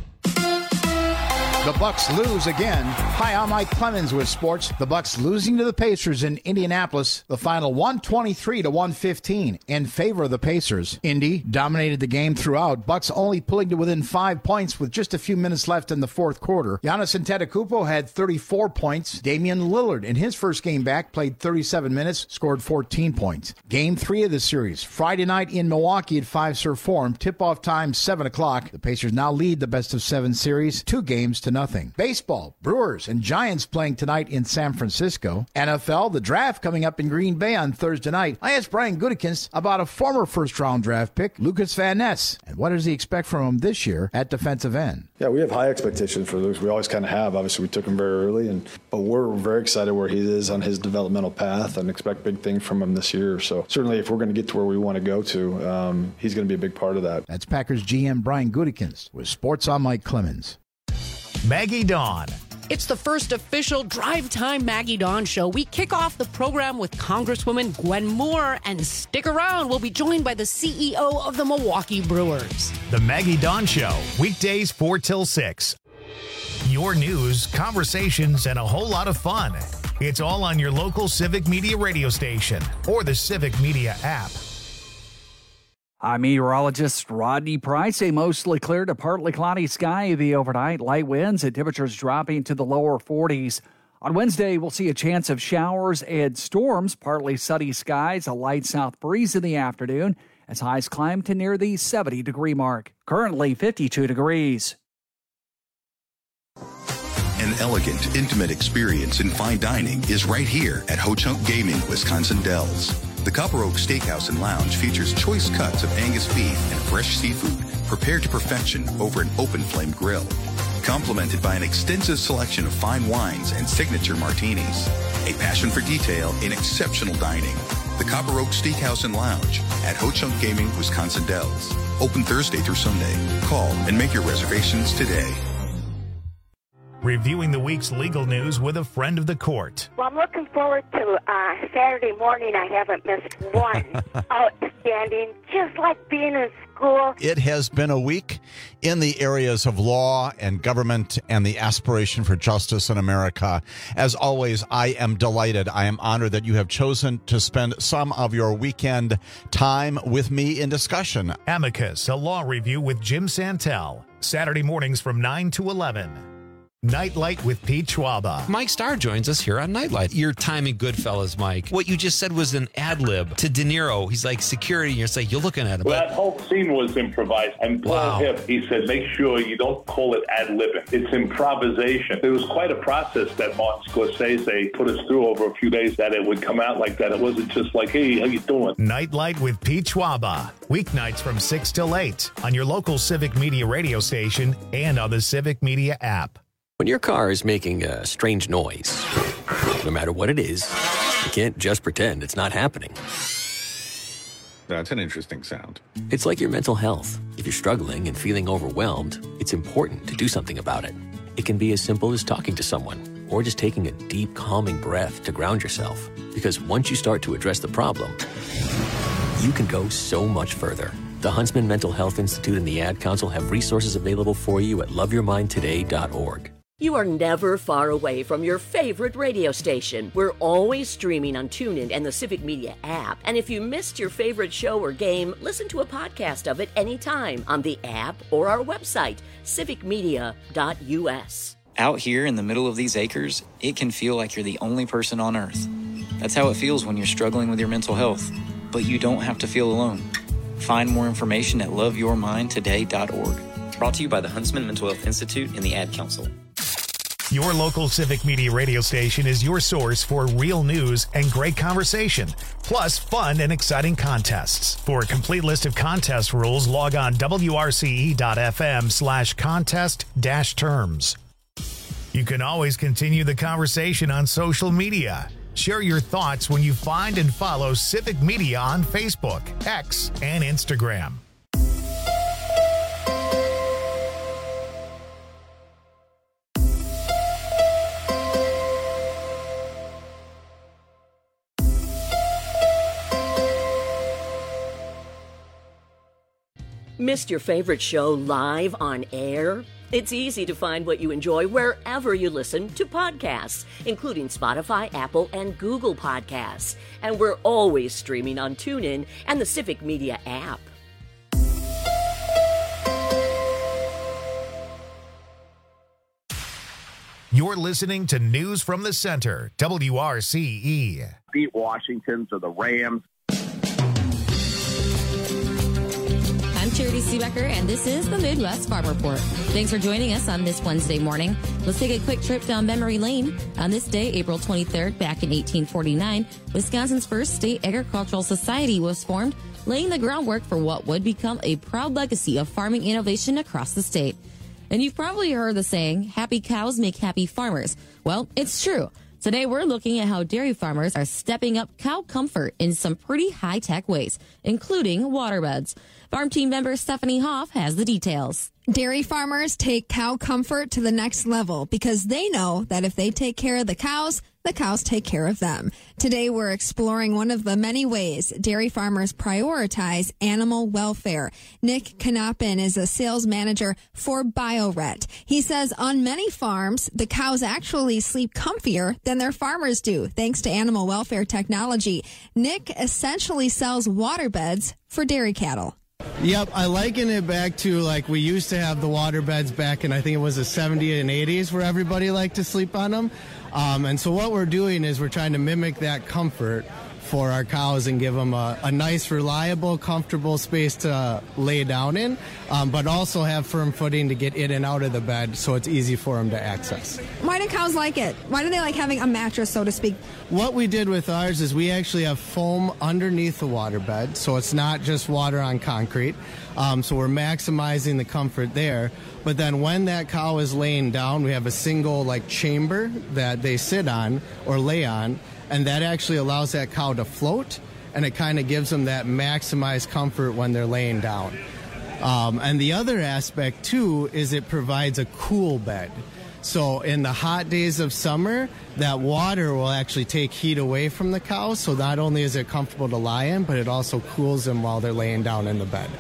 The Bucks lose again. Hi, I'm Mike Clemens with sports. The Bucks losing to the Pacers in Indianapolis. The final 123-115 in favor of the Pacers. Indy dominated the game throughout. Bucks only pulling to within 5 points with just a few minutes left in the fourth quarter. Giannis Antetokounmpo had 34 points. Damian Lillard, in his first game back, played 37 minutes, scored 14 points. Game 3 of the series, Friday night in Milwaukee at Fiserv Forum. Tip-off time, 7 o'clock. The Pacers now lead the best-of-7 series, 2 games to nothing. Baseball, Brewers and Giants playing tonight in San Francisco. NFL, the draft coming up in Green Bay on Thursday night. I asked Brian Gutekunst about a former first-round draft pick, Lucas Van Ness, and what does he expect from him this year at defensive end? Yeah, we have high expectations for Lucas. We always kind of have. Obviously, we took him very early, but we're very excited where he is on his developmental path and expect big things from him this year. So certainly, if we're going to get to where we want to go to, he's going to be a big part of that. That's Packers GM Brian Gutekunst with Sports on Mike Clemens. Maggie Dawn. It's the first official Drive Time Maggie Dawn show. We kick off the program with Congresswoman Gwen Moore, and stick around. We'll be joined by the CEO of the Milwaukee Brewers. The Maggie Dawn Show, weekdays 4 till 6. Your news, conversations, and a whole lot of fun. It's all on your local Civic Media radio station or the Civic Media app. I'm meteorologist Rodney Price. A mostly clear to partly cloudy sky the overnight. Light winds and temperatures dropping to the lower 40s. On Wednesday, we'll see a chance of showers and storms. Partly sunny skies, a light south breeze in the afternoon as highs climb to near the 70-degree mark. Currently 52 degrees. An elegant, intimate experience in fine dining is right here at Ho Chunk Gaming, Wisconsin Dells. The Copper Oak Steakhouse and Lounge features choice cuts of Angus beef and fresh seafood prepared to perfection over an open flame grill, complemented by an extensive selection of fine wines and signature martinis. A passion for detail in exceptional dining. The Copper Oak Steakhouse and Lounge at Ho Chunk Gaming, Wisconsin Dells. Open Thursday through Sunday. Call and make your reservations today. Reviewing the week's legal news with a friend of the court. Well, I'm looking forward to Saturday morning. I haven't missed one. Outstanding, just like being in school. It has been a week in the areas of law and government and the aspiration for justice in America. As always, I am delighted. I am honored that you have chosen to spend some of your weekend time with me in discussion. Amicus, a law review with Jim Santel. Saturday mornings from 9 to 11. Nightlight with Pete Schwaba. Mike Starr joins us here on Nightlight. Your timing, Goodfellas, Mike. What you just said was an ad lib to De Niro. He's like security, and you're like, you're looking at him. Well, that whole scene was improvised. And Paul Hip, he said, make sure you don't call it ad libbing. It's improvisation. It was quite a process that Martin Scorsese put us through over a few days, that it would come out like that. It wasn't just like, hey, how you doing? Nightlight with Pete Schwaba. Weeknights from 6 till 8 on your local Civic Media radio station and on the Civic Media app. When your car is making a strange noise, no matter what it is, you can't just pretend it's not happening. That's an interesting sound. It's like your mental health. If you're struggling and feeling overwhelmed, it's important to do something about it. It can be as simple as talking to someone or just taking a deep, calming breath to ground yourself. Because once you start to address the problem, you can go so much further. The Huntsman Mental Health Institute and the Ad Council have resources available for you at loveyourmindtoday.org. You are never far away from your favorite radio station. We're always streaming on TuneIn and the Civic Media app. And if you missed your favorite show or game, listen to a podcast of it anytime on the app or our website, civicmedia.us. Out here in the middle of these acres, it can feel like you're the only person on Earth. That's how it feels when you're struggling with your mental health. But you don't have to feel alone. Find more information at loveyourmindtoday.org. Brought to you by the Huntsman Mental Health Institute and the Ad Council. Your local Civic Media radio station is your source for real news and great conversation, plus fun and exciting contests. For a complete list of contest rules, log on wrce.fm/contest-terms. You can always continue the conversation on social media. Share your thoughts when you find and follow Civic Media on Facebook, X, and Instagram. Missed your favorite show live on air? It's easy to find what you enjoy wherever you listen to podcasts, including Spotify, Apple, and Google Podcasts. And we're always streaming on TuneIn and the Civic Media app. You're listening to News from the Center, WRCE. Beat Washington, so the Rams. I'm Charity Seebecker, and this is the Midwest Farm Report. Thanks for joining us on this Wednesday morning. Let's take a quick trip down memory lane. On this day, April 23rd, back in 1849, Wisconsin's first state agricultural society was formed, laying the groundwork for what would become a proud legacy of farming innovation across the state. And you've probably heard the saying, happy cows make happy farmers. Well, it's true. Today, we're looking at how dairy farmers are stepping up cow comfort in some pretty high-tech ways, including waterbeds. Farm team member Stephanie Hoff has the details. Dairy farmers take cow comfort to the next level because they know that if they take care of the cows take care of them. Today, we're exploring one of the many ways dairy farmers prioritize animal welfare. Nick Knopin is a sales manager for BioRet. He says on many farms, the cows actually sleep comfier than their farmers do, thanks to animal welfare technology. Nick essentially sells waterbeds for dairy cattle. Yep, I liken it back to like we used to have the water beds back in, I think it was the 70s and 80s where everybody liked to sleep on them. And so what we're doing is we're trying to mimic that comfort for our cows and give them a nice, reliable, comfortable space to lay down in, but also have firm footing to get in and out of the bed so it's easy for them to access. Why do cows like it? Why do they like having a mattress, so to speak? What we did with ours is we actually have foam underneath the water bed, so it's not just water on concrete. So we're maximizing the comfort there. But then when that cow is laying down, we have a single like chamber that they sit on or lay on, and that actually allows that cow to float, and it kind of gives them that maximized comfort when they're laying down. And the other aspect, too, is it provides a cool bed. So in the hot days of summer, that water will actually take heat away from the cows, so not only is it comfortable to lie in, but it also cools them while they're laying down in the bed.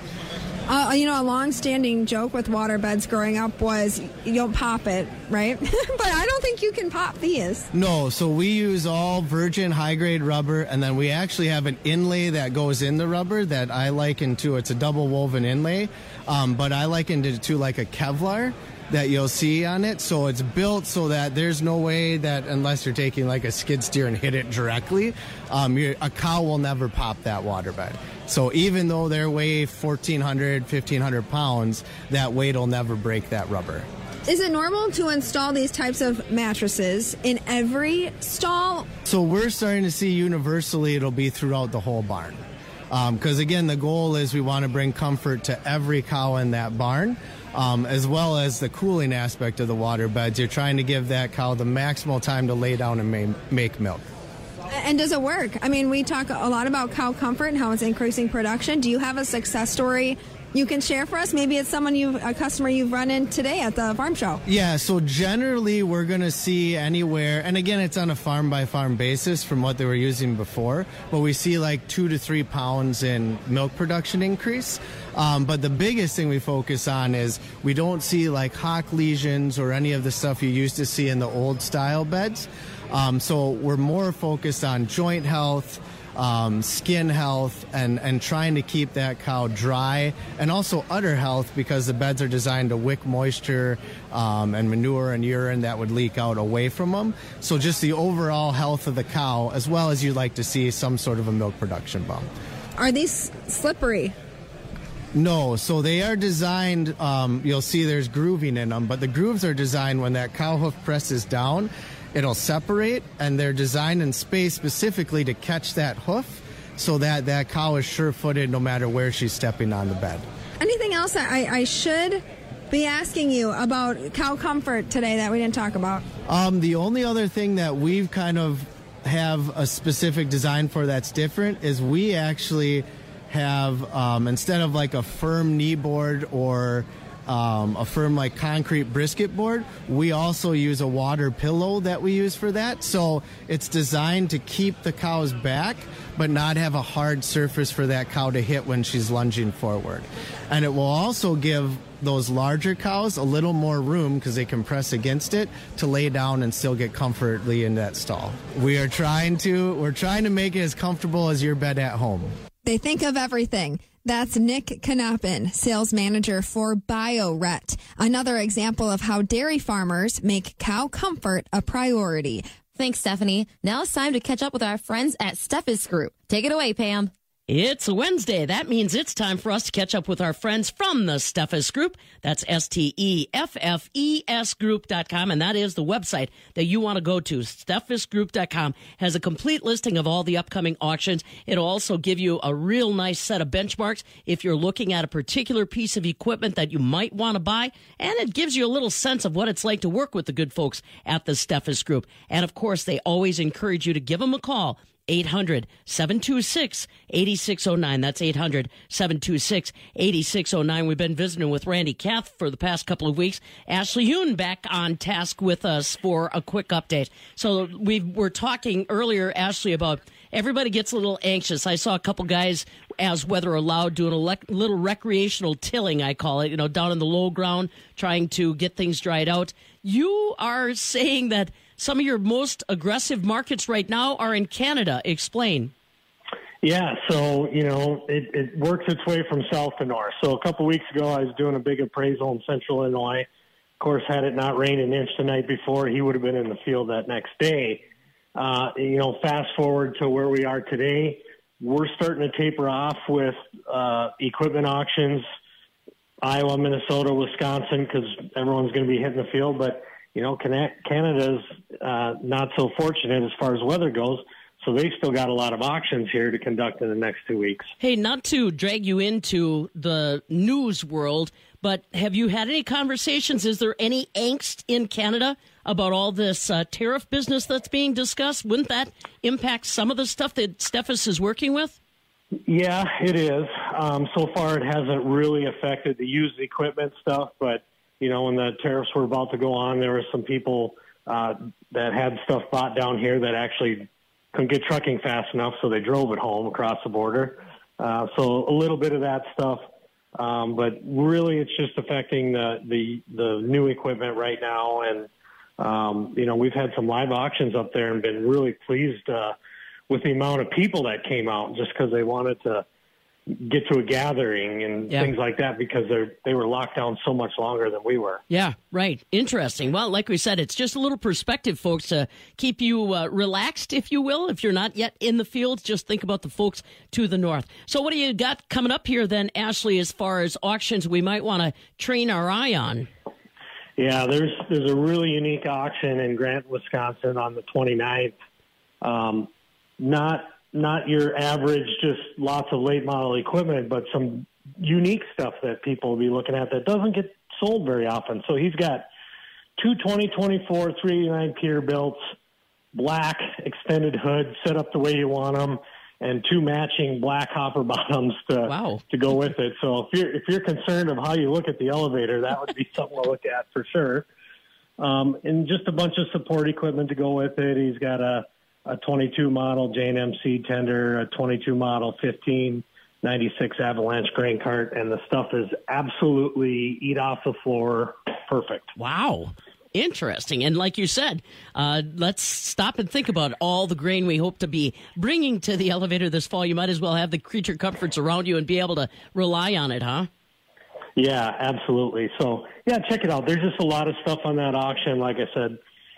A long-standing joke with water beds growing up was you don't pop it, right? But I don't think you can pop these. No, so we use all virgin high-grade rubber, and then we actually have an inlay that goes in the rubber that I liken to, it's a double woven inlay, but I likened it to like a Kevlar that you'll see on it. So it's built so that there's no way that unless you're taking like a skid steer and hit it directly, a cow will never pop that waterbed. So even though they weigh 1,400, 1,500 pounds, that weight will never break that rubber. Is it normal to install these types of mattresses in every stall? So we're starting to see universally it'll be throughout the whole barn. Because again, the goal is we want to bring comfort to every cow in that barn. As well as the cooling aspect of the water beds. You're trying to give that cow the maximal time to lay down and make milk. And does it work? I mean, we talk a lot about cow comfort and how it's increasing production. Do you have a success story you can share for us? Maybe it's a customer you've run in today at the farm show. Yeah, so generally we're going to see anywhere, and again, it's on a farm-by-farm basis from what they were using before, but we see like 2 to 3 pounds in milk production increase. But the biggest thing we focus on is we don't see like hock lesions or any of the stuff you used to see in the old style beds. So we're more focused on joint health, skin health, and trying to keep that cow dry, and also udder health because the beds are designed to wick moisture and manure and urine that would leak out away from them. So just the overall health of the cow, as well as you'd like to see some sort of a milk production bump. Are these slippery? No, so they are designed, you'll see there's grooving in them, but the grooves are designed when that cow hoof presses down, it'll separate, and they're designed in space specifically to catch that hoof so that that cow is sure-footed no matter where she's stepping on the bed. Anything else I should be asking you about cow comfort today that we didn't talk about? The only other thing that we've kind of have a specific design for that's different is we actually have, instead of like a firm knee board or a firm like concrete brisket board, we also use a water pillow that we use for that. So it's designed to keep the cow's back but not have a hard surface for that cow to hit when she's lunging forward. And it will also give those larger cows a little more room because they can press against it to lay down and still get comfortably in that stall. We're trying to make it as comfortable as your bed at home. They think of everything. That's Nick Knopin, sales manager for BioRet. Another example of how dairy farmers make cow comfort a priority. Thanks, Stephanie. Now it's time to catch up with our friends at Steffes Group. Take it away, Pam. It's a Wednesday. That means it's time for us to catch up with our friends from the Steffes Group. That's STEFFES Group.com, and that is the website that you want to go to. SteffesGroup.com has a complete listing of all the upcoming auctions. It'll also give you a real nice set of benchmarks if you're looking at a particular piece of equipment that you might want to buy, and it gives you a little sense of what it's like to work with the good folks at the Steffes Group. And, of course, they always encourage you to give them a call. 800-726-8609. That's 800-726-8609. We've been visiting with Randy Kath for the past couple of weeks. Ashley Yoon back on task with us for a quick update. So we were talking earlier, Ashley, about everybody gets a little anxious. I saw a couple guys, as weather allowed, doing a little recreational tilling, I call it, down in the low ground, trying to get things dried out. You are saying that some of your most aggressive markets right now are in Canada. Explain. Yeah, so, it works its way from south to north. So a couple weeks ago, I was doing a big appraisal in central Illinois. Of course, had it not rained an inch the night before, he would have been in the field that next day. Fast forward to where we are today, we're starting to taper off with equipment auctions, Iowa, Minnesota, Wisconsin, because everyone's going to be hitting the field. But Canada's not so fortunate as far as weather goes, so they've still got a lot of auctions here to conduct in the next 2 weeks. Hey, not to drag you into the news world, but have you had any conversations? Is there any angst in Canada about all this tariff business that's being discussed? Wouldn't that impact some of the stuff that Steffes is working with? Yeah, it is. So far, it hasn't really affected the used equipment stuff, but when the tariffs were about to go on, there were some people that had stuff bought down here that actually couldn't get trucking fast enough, so they drove it home across the border. So a little bit of that stuff, but really it's just affecting the new equipment right now. And, we've had some live auctions up there and been really pleased with the amount of people that came out just because they wanted to get to a gathering and things like that because they were locked down so much longer than we were. Yeah, right. Interesting. Well, like we said, it's just a little perspective, folks, to keep you relaxed, if you will. If you're not yet in the field, just think about the folks to the north. So what do you got coming up here then, Ashley, as far as auctions we might want to train our eye on? Yeah, there's a really unique auction in Grant, Wisconsin on the 29th. Not your average, just lots of late model equipment, but some unique stuff that people will be looking at that doesn't get sold very often. So he's got two 2024 389 Peterbilts, black extended hood set up the way you want them, and two matching black hopper bottoms to go with it. So if you're concerned of how you look at the elevator, that would be something to look at for sure. And just a bunch of support equipment to go with it. He's got a 22 model Jane MC tender, a 22 model 1596 Avalanche grain cart, and the stuff is absolutely eat off the floor perfect. Wow. Interesting. And like you said, let's stop and think about all the grain we hope to be bringing to the elevator this fall. You might as well have the creature comforts around you and be able to rely on it, huh? Yeah, absolutely. So, yeah, check it out. There's just a lot of stuff on that auction. Like I said,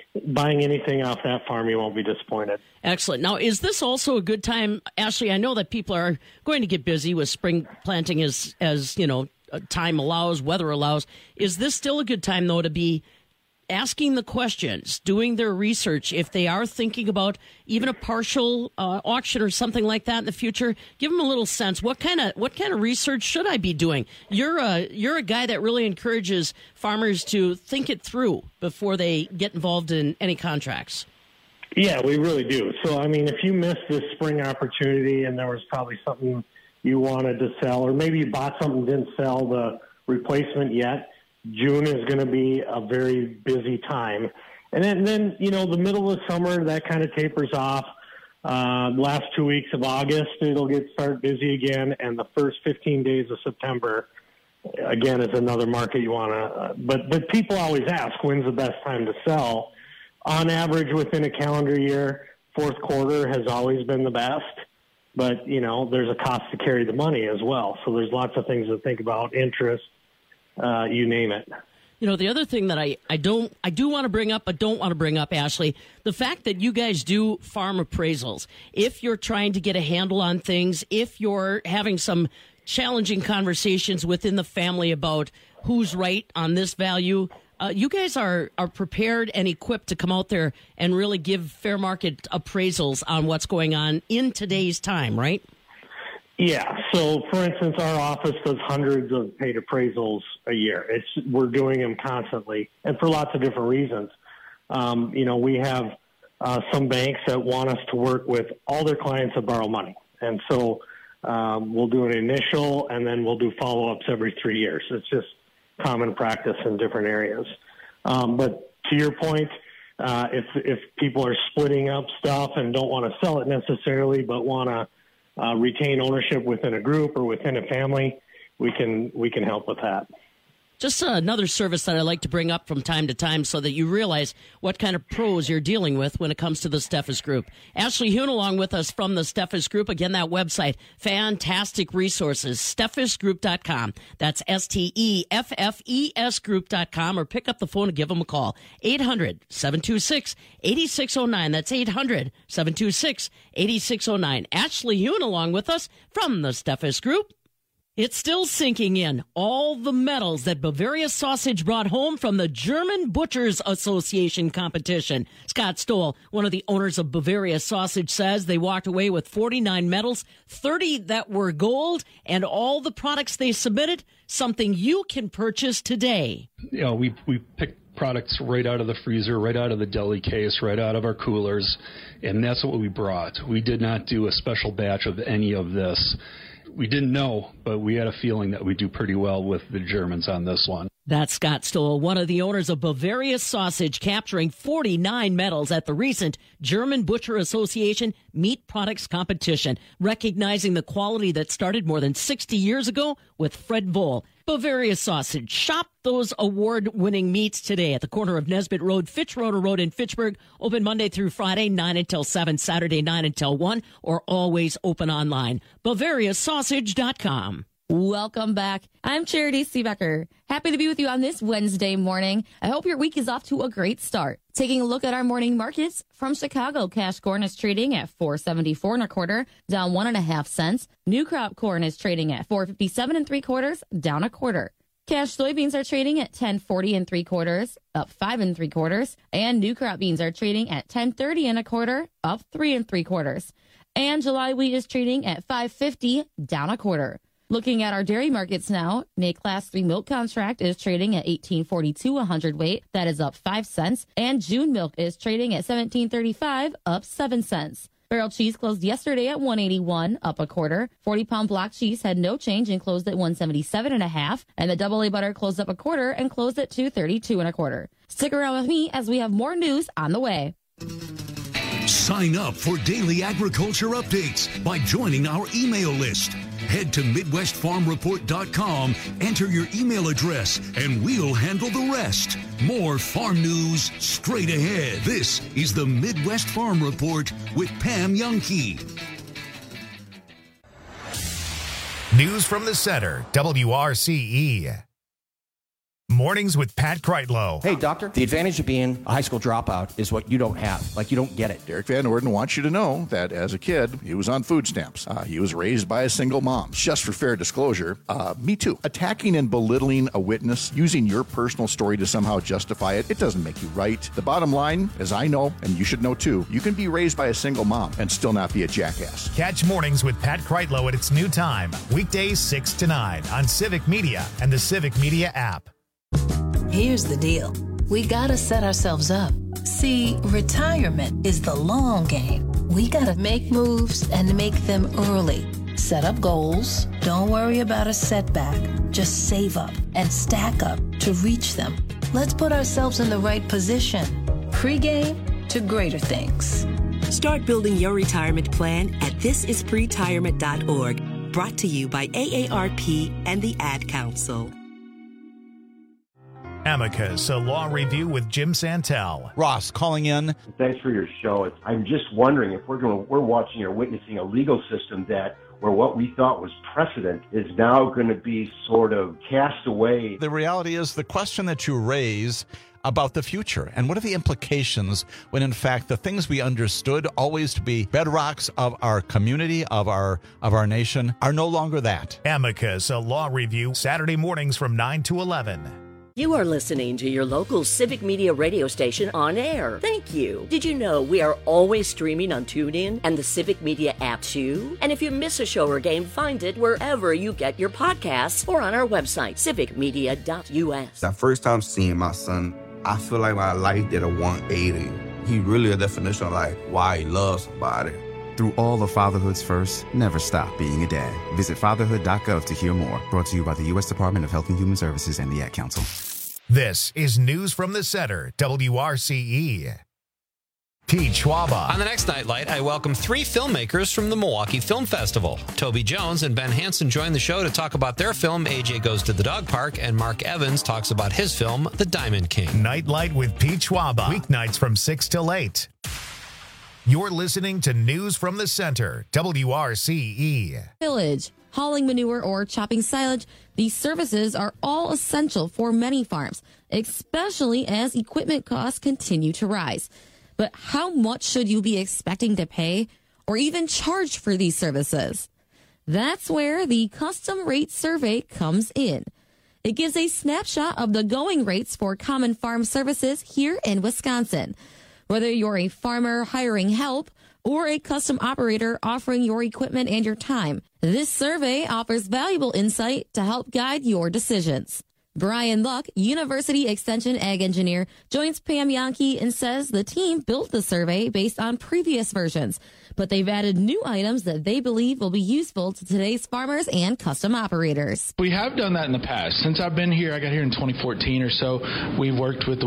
buying anything off that farm, you won't be disappointed. Excellent. Now, is this also a good time, Ashley? I know that people are going to get busy with spring planting as time allows, weather allows. Is this still a good time, though, to be asking the questions, doing their research? If they are thinking about even a partial auction or something like that in the future, give them a little sense. What kind of research should I be doing? You're a guy that really encourages farmers to think it through before they get involved in any contracts. Yeah, we really do. So, I mean, if you missed this spring opportunity and there was probably something you wanted to sell, or maybe you bought something and didn't sell the replacement yet, June is going to be a very busy time. And then the middle of the summer, that kind of tapers off. Last 2 weeks of August, it'll start busy again. And the first 15 days of September, again, is another market you want to. But people always ask, when's the best time to sell? On average, within a calendar year, fourth quarter has always been the best. But, there's a cost to carry the money as well. So there's lots of things to think about, interest. You name it. The other thing that I do want to bring up, but don't want to bring up, Ashley, the fact that you guys do farm appraisals. If you're trying to get a handle on things, if you're having some challenging conversations within the family about who's right on this value, you guys are prepared and equipped to come out there and really give fair market appraisals on what's going on in today's time, right? Yeah. So, for instance, our office does hundreds of paid appraisals a year. We're doing them constantly, and for lots of different reasons. We have some banks that want us to work with all their clients that borrow money, and so we'll do an initial, and then we'll do follow-ups every 3 years. It's just common practice in different areas. But to your point, if people are splitting up stuff and don't want to sell it necessarily, but want to retain ownership within a group or within a family, we can help with that. Just another service that I like to bring up from time to time so that you realize what kind of pros you're dealing with when it comes to the Steffes Group. Ashley Hune along with us from the Steffes Group. Again, that website, fantastic resources, steffesgroup.com. That's STEFFES group.com, or pick up the phone and give them a call. 800-726-8609. That's 800-726-8609. Ashley Hune along with us from the Steffes Group. It's still sinking in. All the medals that Bavaria Sausage brought home from the German Butchers Association competition. Scott Stoll, one of the owners of Bavaria Sausage, says they walked away with 49 medals, 30 that were gold, and all the products they submitted, something you can purchase today. We picked products right out of the freezer, right out of the deli case, right out of our coolers, and that's what we brought. We did not do a special batch of any of this. We didn't know, but we had a feeling that we'd do pretty well with the Germans on this one. That's Scott Stoll, one of the owners of Bavaria Sausage, capturing 49 medals at the recent German Butcher Association Meat Products Competition, recognizing the quality that started more than 60 years ago with Fred Voll. Bavaria Sausage. Shop those award-winning meats today at the corner of Nesbitt Road, Fitzroder Road in Fitchburg. Open Monday through Friday, 9 until 7, Saturday, 9 until 1, or always open online. BavariaSausage.com. Welcome back. I'm Charity Seebecker. Happy to be with you on this Wednesday morning. I hope your week is off to a great start. Taking a look at our morning markets, from Chicago, cash corn is trading at $4.74 1/4, down 1.5 cents. New crop corn is trading at $4.57 3/4, down 1/4. Cash soybeans are trading at $10.40 3/4, up 5 3/4, and new crop beans are trading at $10.30 1/4, up 3 3/4. And July wheat is trading at $5.50, down 1/4. Looking at our dairy markets now, May Class 3 milk contract is trading at $18.42 a hundredweight. That is up 5 cents. And June milk is trading at $17.35, up 7 cents. Barrel cheese closed yesterday at $1.81, up 1/4. 40-pound block cheese had no change and closed at $1.77 1/2. And the double A butter closed up 1/4 and closed at $2.32 1/4. Stick around with me as we have more news on the way. Sign up for daily agriculture updates by joining our email list. Head to MidwestFarmReport.com, enter your email address, and we'll handle the rest. More farm news straight ahead. This is the Midwest Farm Report with Pam Youngkey. News from the center, WRCE. Mornings with Pat Kreitlow. Hey, doctor, the advantage of being a high school dropout is what you don't have. Like, you don't get it. Derek Van Orden wants you to know that as a kid, he was on food stamps. He was raised by a single mom. Just for fair disclosure, me too. Attacking and belittling a witness, using your personal story to somehow justify it, it doesn't make you right. The bottom line, as I know, and you should know too, you can be raised by a single mom and still not be a jackass. Catch Mornings with Pat Kreitlow at its new time, weekdays 6 to 9 on Civic Media and the Civic Media app. Here's the deal. We gotta set ourselves up. See, retirement is the long game. We gotta make moves and make them early. Set up goals. Don't worry about a setback. Just save up and stack up to reach them. Let's put ourselves in the right position. Pre-game to greater things. Start building your retirement plan at thisispretirement.org. Brought to you by AARP and the Ad Council. Amicus, a law review with Jim Santel. Ross calling in. Thanks for your show. I'm just wondering if we're watching or witnessing a legal system where what we thought was precedent is now going to be sort of cast away. The reality is the question that you raise about the future and what are the implications when in fact the things we understood always to be bedrocks of our community, of our nation, are no longer that. Amicus, a law review, Saturday mornings from 9 to 11. You are listening to your local Civic Media radio station on air. Thank you. Did you know we are always streaming on TuneIn and the Civic Media app too? And if you miss a show or game, find it wherever you get your podcasts or on our website, civicmedia.us. That first time seeing my son, I feel like my life did a 180. He really a definition of like why he loves somebody. Through all of fatherhood's first, never stop being a dad. Visit fatherhood.gov to hear more. Brought to you by the U.S. Department of Health and Human Services and the Ad Council. This is News from the Center, WRCE. Pete Schwaba. On the next Nightlight, I welcome 3 filmmakers from the Milwaukee Film Festival. Toby Jones and Ben Hansen join the show to talk about their film, AJ Goes to the Dog Park, and Mark Evans talks about his film, The Diamond King. Nightlight with Pete Schwaba. Weeknights from 6 till 8. You're listening to News from the Center, WRCE. Village, hauling manure, or chopping silage, these services are all essential for many farms, especially as equipment costs continue to rise. But how much should you be expecting to pay or even charge for these services? That's where the Custom Rate Survey comes in. It gives a snapshot of the going rates for common farm services here in Wisconsin. Whether you're a farmer hiring help or a custom operator offering your equipment and your time, this survey offers valuable insight to help guide your decisions. Brian Luck, University Extension Ag Engineer, joins Pam Yankee and says the team built the survey based on previous versions, but they've added new items that they believe will be useful to today's farmers and custom operators. We have done that in the past. Since I've been here, I got here in 2014 or so, we've worked with the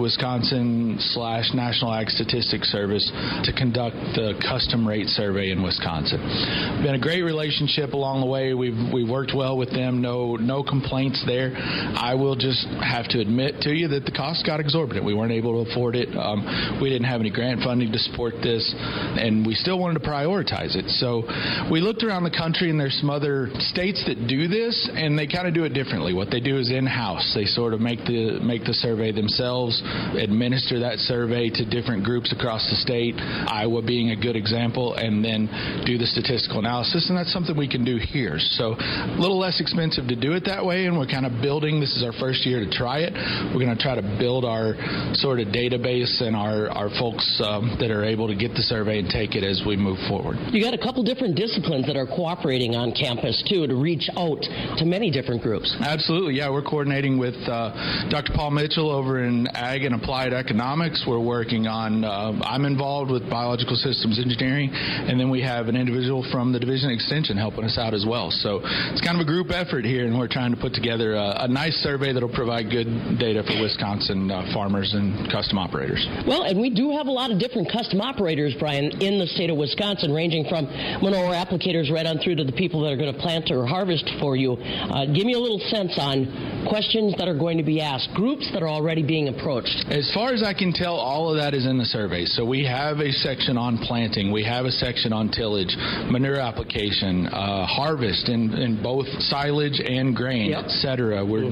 Wisconsin/National Ag Statistics Service to conduct the custom rate survey in Wisconsin. Been a great relationship along the way. We've worked well with them. No complaints there. I will just have to admit to you that the costs got exorbitant. We weren't able to afford it. We didn't have any grant funding to support this, and we still wanted to prioritize it. So we looked around the country, and there's some other states that do this, and they kind of do it differently. What they do is in-house. They sort of make the survey themselves, administer that survey to different groups across the state, Iowa being a good example, and then do the statistical analysis, and that's something we can do here. So a little less expensive to do it that way, and we're kind of building. This is our first year to try it. We're going to try to build our sort of database and our folks that are able to get the survey and take it as we move forward. You got a couple different disciplines that are cooperating on campus, too, to reach out to many different groups. Absolutely, yeah. We're coordinating with Dr. Paul Mitchell over in Ag and Applied Economics. We're working on, I'm involved with Biological Systems Engineering, and then we have an individual from the Division of Extension helping us out as well. So it's kind of a group effort here, and we're trying to put together a nice survey that'll provide good data for Wisconsin farmers and custom operators. Well, and we do have a lot of different custom operators, Brian, in the state of Wisconsin, ranging from manure applicators right on through to the people that are going to plant or harvest for you. Give me a little sense on questions that are going to be asked, groups that are already being approached. As far as I can tell, all of that is in the survey. So we have a section on planting. We have a section on tillage, manure application, harvest in both silage and grain, et cetera. We're doing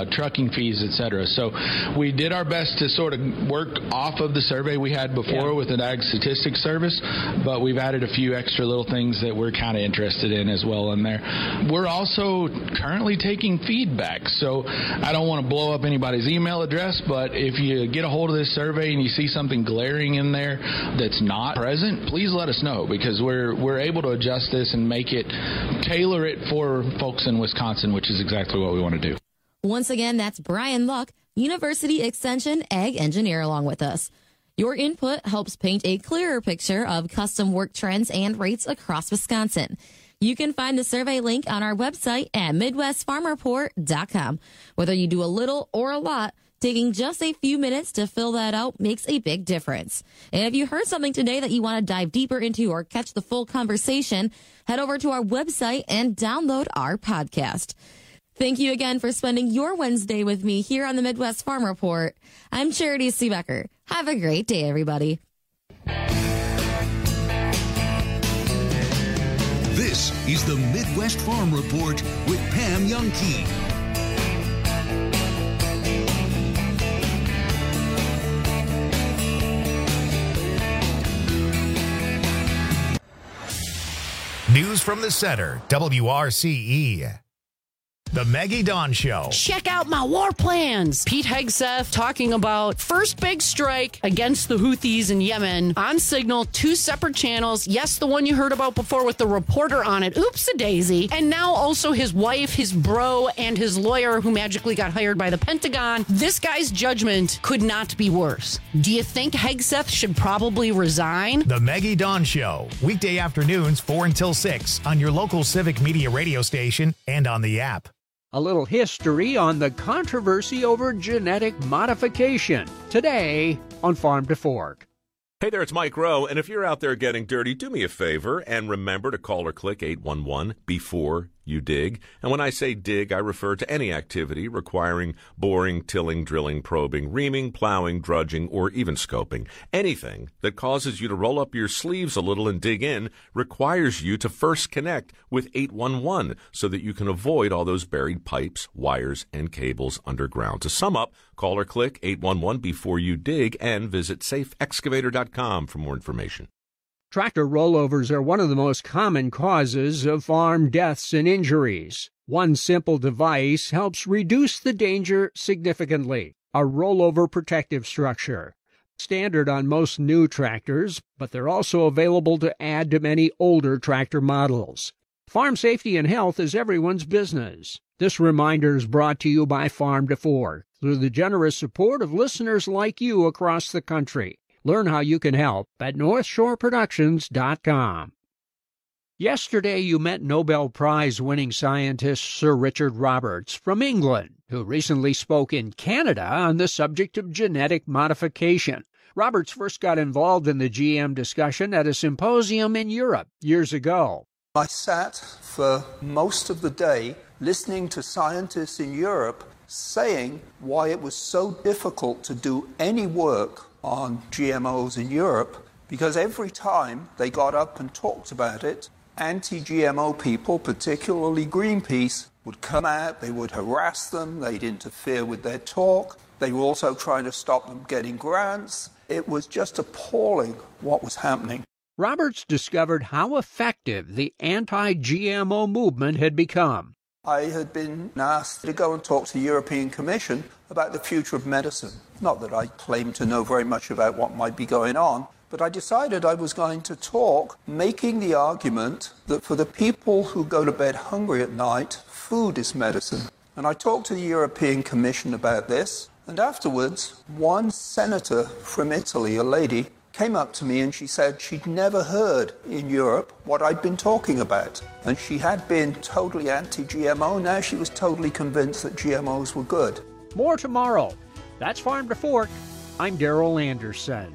trucking fees, et cetera. So we did our best to sort of work off of the survey we had before with an Ag Statistics Service, but we've added a few extra little things that we're kind of interested in as well in there. We're also currently taking feedback, so I don't want to blow up anybody's email address, but if you get a hold of this survey and you see something glaring in there that's not present, please let us know, because we're able to adjust this and make it, tailor it for folks in Wisconsin, which is exactly what we want to do. Once again, that's Brian Luck, University Extension Ag Engineer, along with us. Your input helps paint a clearer picture of custom work trends and rates across Wisconsin. You can find the survey link on our website at MidwestFarmReport.com. Whether you do a little or a lot, taking just a few minutes to fill that out makes a big difference. And if you heard something today that you want to dive deeper into or catch the full conversation, head over to our website and download our podcast. Thank you again for spending your Wednesday with me here on the Midwest Farm Report. I'm Charity Seebecker. Have a great day, everybody. This is the Midwest Farm Report with Pam Youngkey. News from the center, WRCE. The Maggie Dawn Show. Check out my war plans. Pete Hegseth talking about first big strike against the Houthis in Yemen on Signal, 2 separate channels. Yes, the one you heard about before with the reporter on it. Oops-a-daisy. And now also his wife, his bro, and his lawyer who magically got hired by the Pentagon. This guy's judgment could not be worse. Do you think Hegseth should probably resign? The Maggie Dawn Show. Weekday afternoons 4 until 6 on your local Civic Media radio station and on the app. A little history on the controversy over genetic modification. Today on Farm to Fork. Hey there, it's Mike Rowe, and if you're out there getting dirty, do me a favor and remember to call or click 811 before you dig. And when I say dig, I refer to any activity requiring boring, tilling, drilling, probing, reaming, plowing, drudging, or even scoping. Anything that causes you to roll up your sleeves a little and dig in requires you to first connect with 811 so that you can avoid all those buried pipes, wires, and cables underground. To sum up, call or click 811 before you dig and visit safeexcavator.com for more information. Tractor rollovers are one of the most common causes of farm deaths and injuries. One simple device helps reduce the danger significantly: a rollover protective structure. Standard on most new tractors, but they're also available to add to many older tractor models. Farm safety and health is everyone's business. This reminder is brought to you by Farm to Fork through the generous support of listeners like you across the country. Learn how you can help at NorthshoreProductions.com. Yesterday, you met Nobel Prize-winning scientist Sir Richard Roberts from England, who recently spoke in Canada on the subject of genetic modification. Roberts first got involved in the GM discussion at a symposium in Europe years ago. I sat for most of the day listening to scientists in Europe saying why it was so difficult to do any work on GMOs in Europe, because every time they got up and talked about it, anti-GMO people, particularly Greenpeace, would come out, they would harass them, they'd interfere with their talk, they were also trying to stop them getting grants. It was just appalling what was happening. Roberts discovered how effective the anti-GMO movement had become. I had been asked to go and talk to the European Commission about the future of medicine. Not that I claim to know very much about what might be going on, but I decided I was going to talk making the argument that for the people who go to bed hungry at night, food is medicine. And I talked to the European Commission about this, and afterwards, one senator from Italy, a lady, came up to me and she said she'd never heard in Europe what I'd been talking about. And she had been totally anti-GMO. Now she was totally convinced that GMOs were good. More tomorrow. That's Farm to Fork. I'm Darrell Anderson.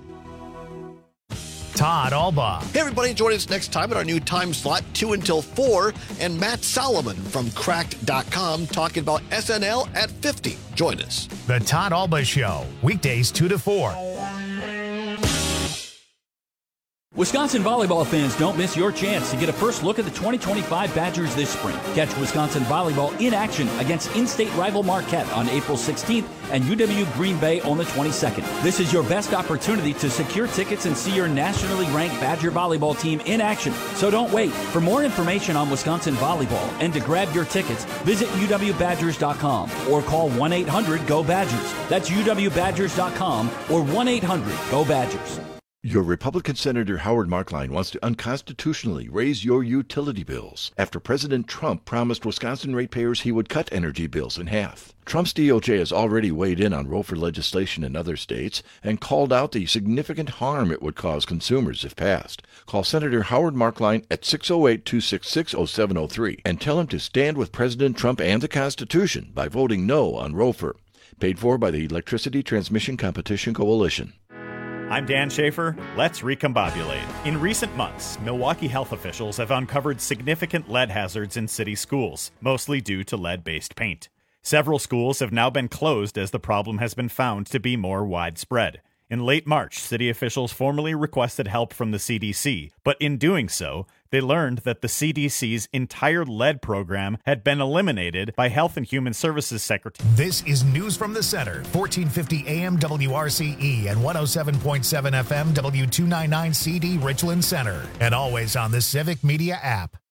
Todd Albaugh. Hey, everybody, join us next time at our new time slot, 2 until 4, and Matt Solomon from Cracked.com talking about SNL at 50. Join us. The Todd Albaugh Show, weekdays 2 to 4. Wisconsin volleyball fans, don't miss your chance to get a first look at the 2025 Badgers this spring. Catch Wisconsin volleyball in action against in-state rival Marquette on April 16th and UW Green Bay on the 22nd. This is your best opportunity to secure tickets and see your nationally ranked Badger volleyball team in action. So don't wait. For more information on Wisconsin volleyball and to grab your tickets, visit uwbadgers.com or call 1-800-GO-BADGERS. That's uwbadgers.com or 1-800-GO-BADGERS. Your Republican Senator Howard Marklein wants to unconstitutionally raise your utility bills after President Trump promised Wisconsin ratepayers he would cut energy bills in half. Trump's DOJ has already weighed in on ROFR legislation in other states and called out the significant harm it would cause consumers if passed. Call Senator Howard Marklein at 608-266-0703 and tell him to stand with President Trump and the Constitution by voting no on ROFR. Paid for by the Electricity Transmission Competition Coalition. I'm Dan Schaefer. Let's recombobulate. In recent months, Milwaukee health officials have uncovered significant lead hazards in city schools, mostly due to lead-based paint. Several schools have now been closed as the problem has been found to be more widespread. In late March, city officials formally requested help from the CDC, but in doing so, they learned that the CDC's entire lead program had been eliminated by Health and Human Services Secretary. This is News from the Center, 1450 AM WRCE and 107.7 FM W299 CD Richland Center, and always on the Civic Media app.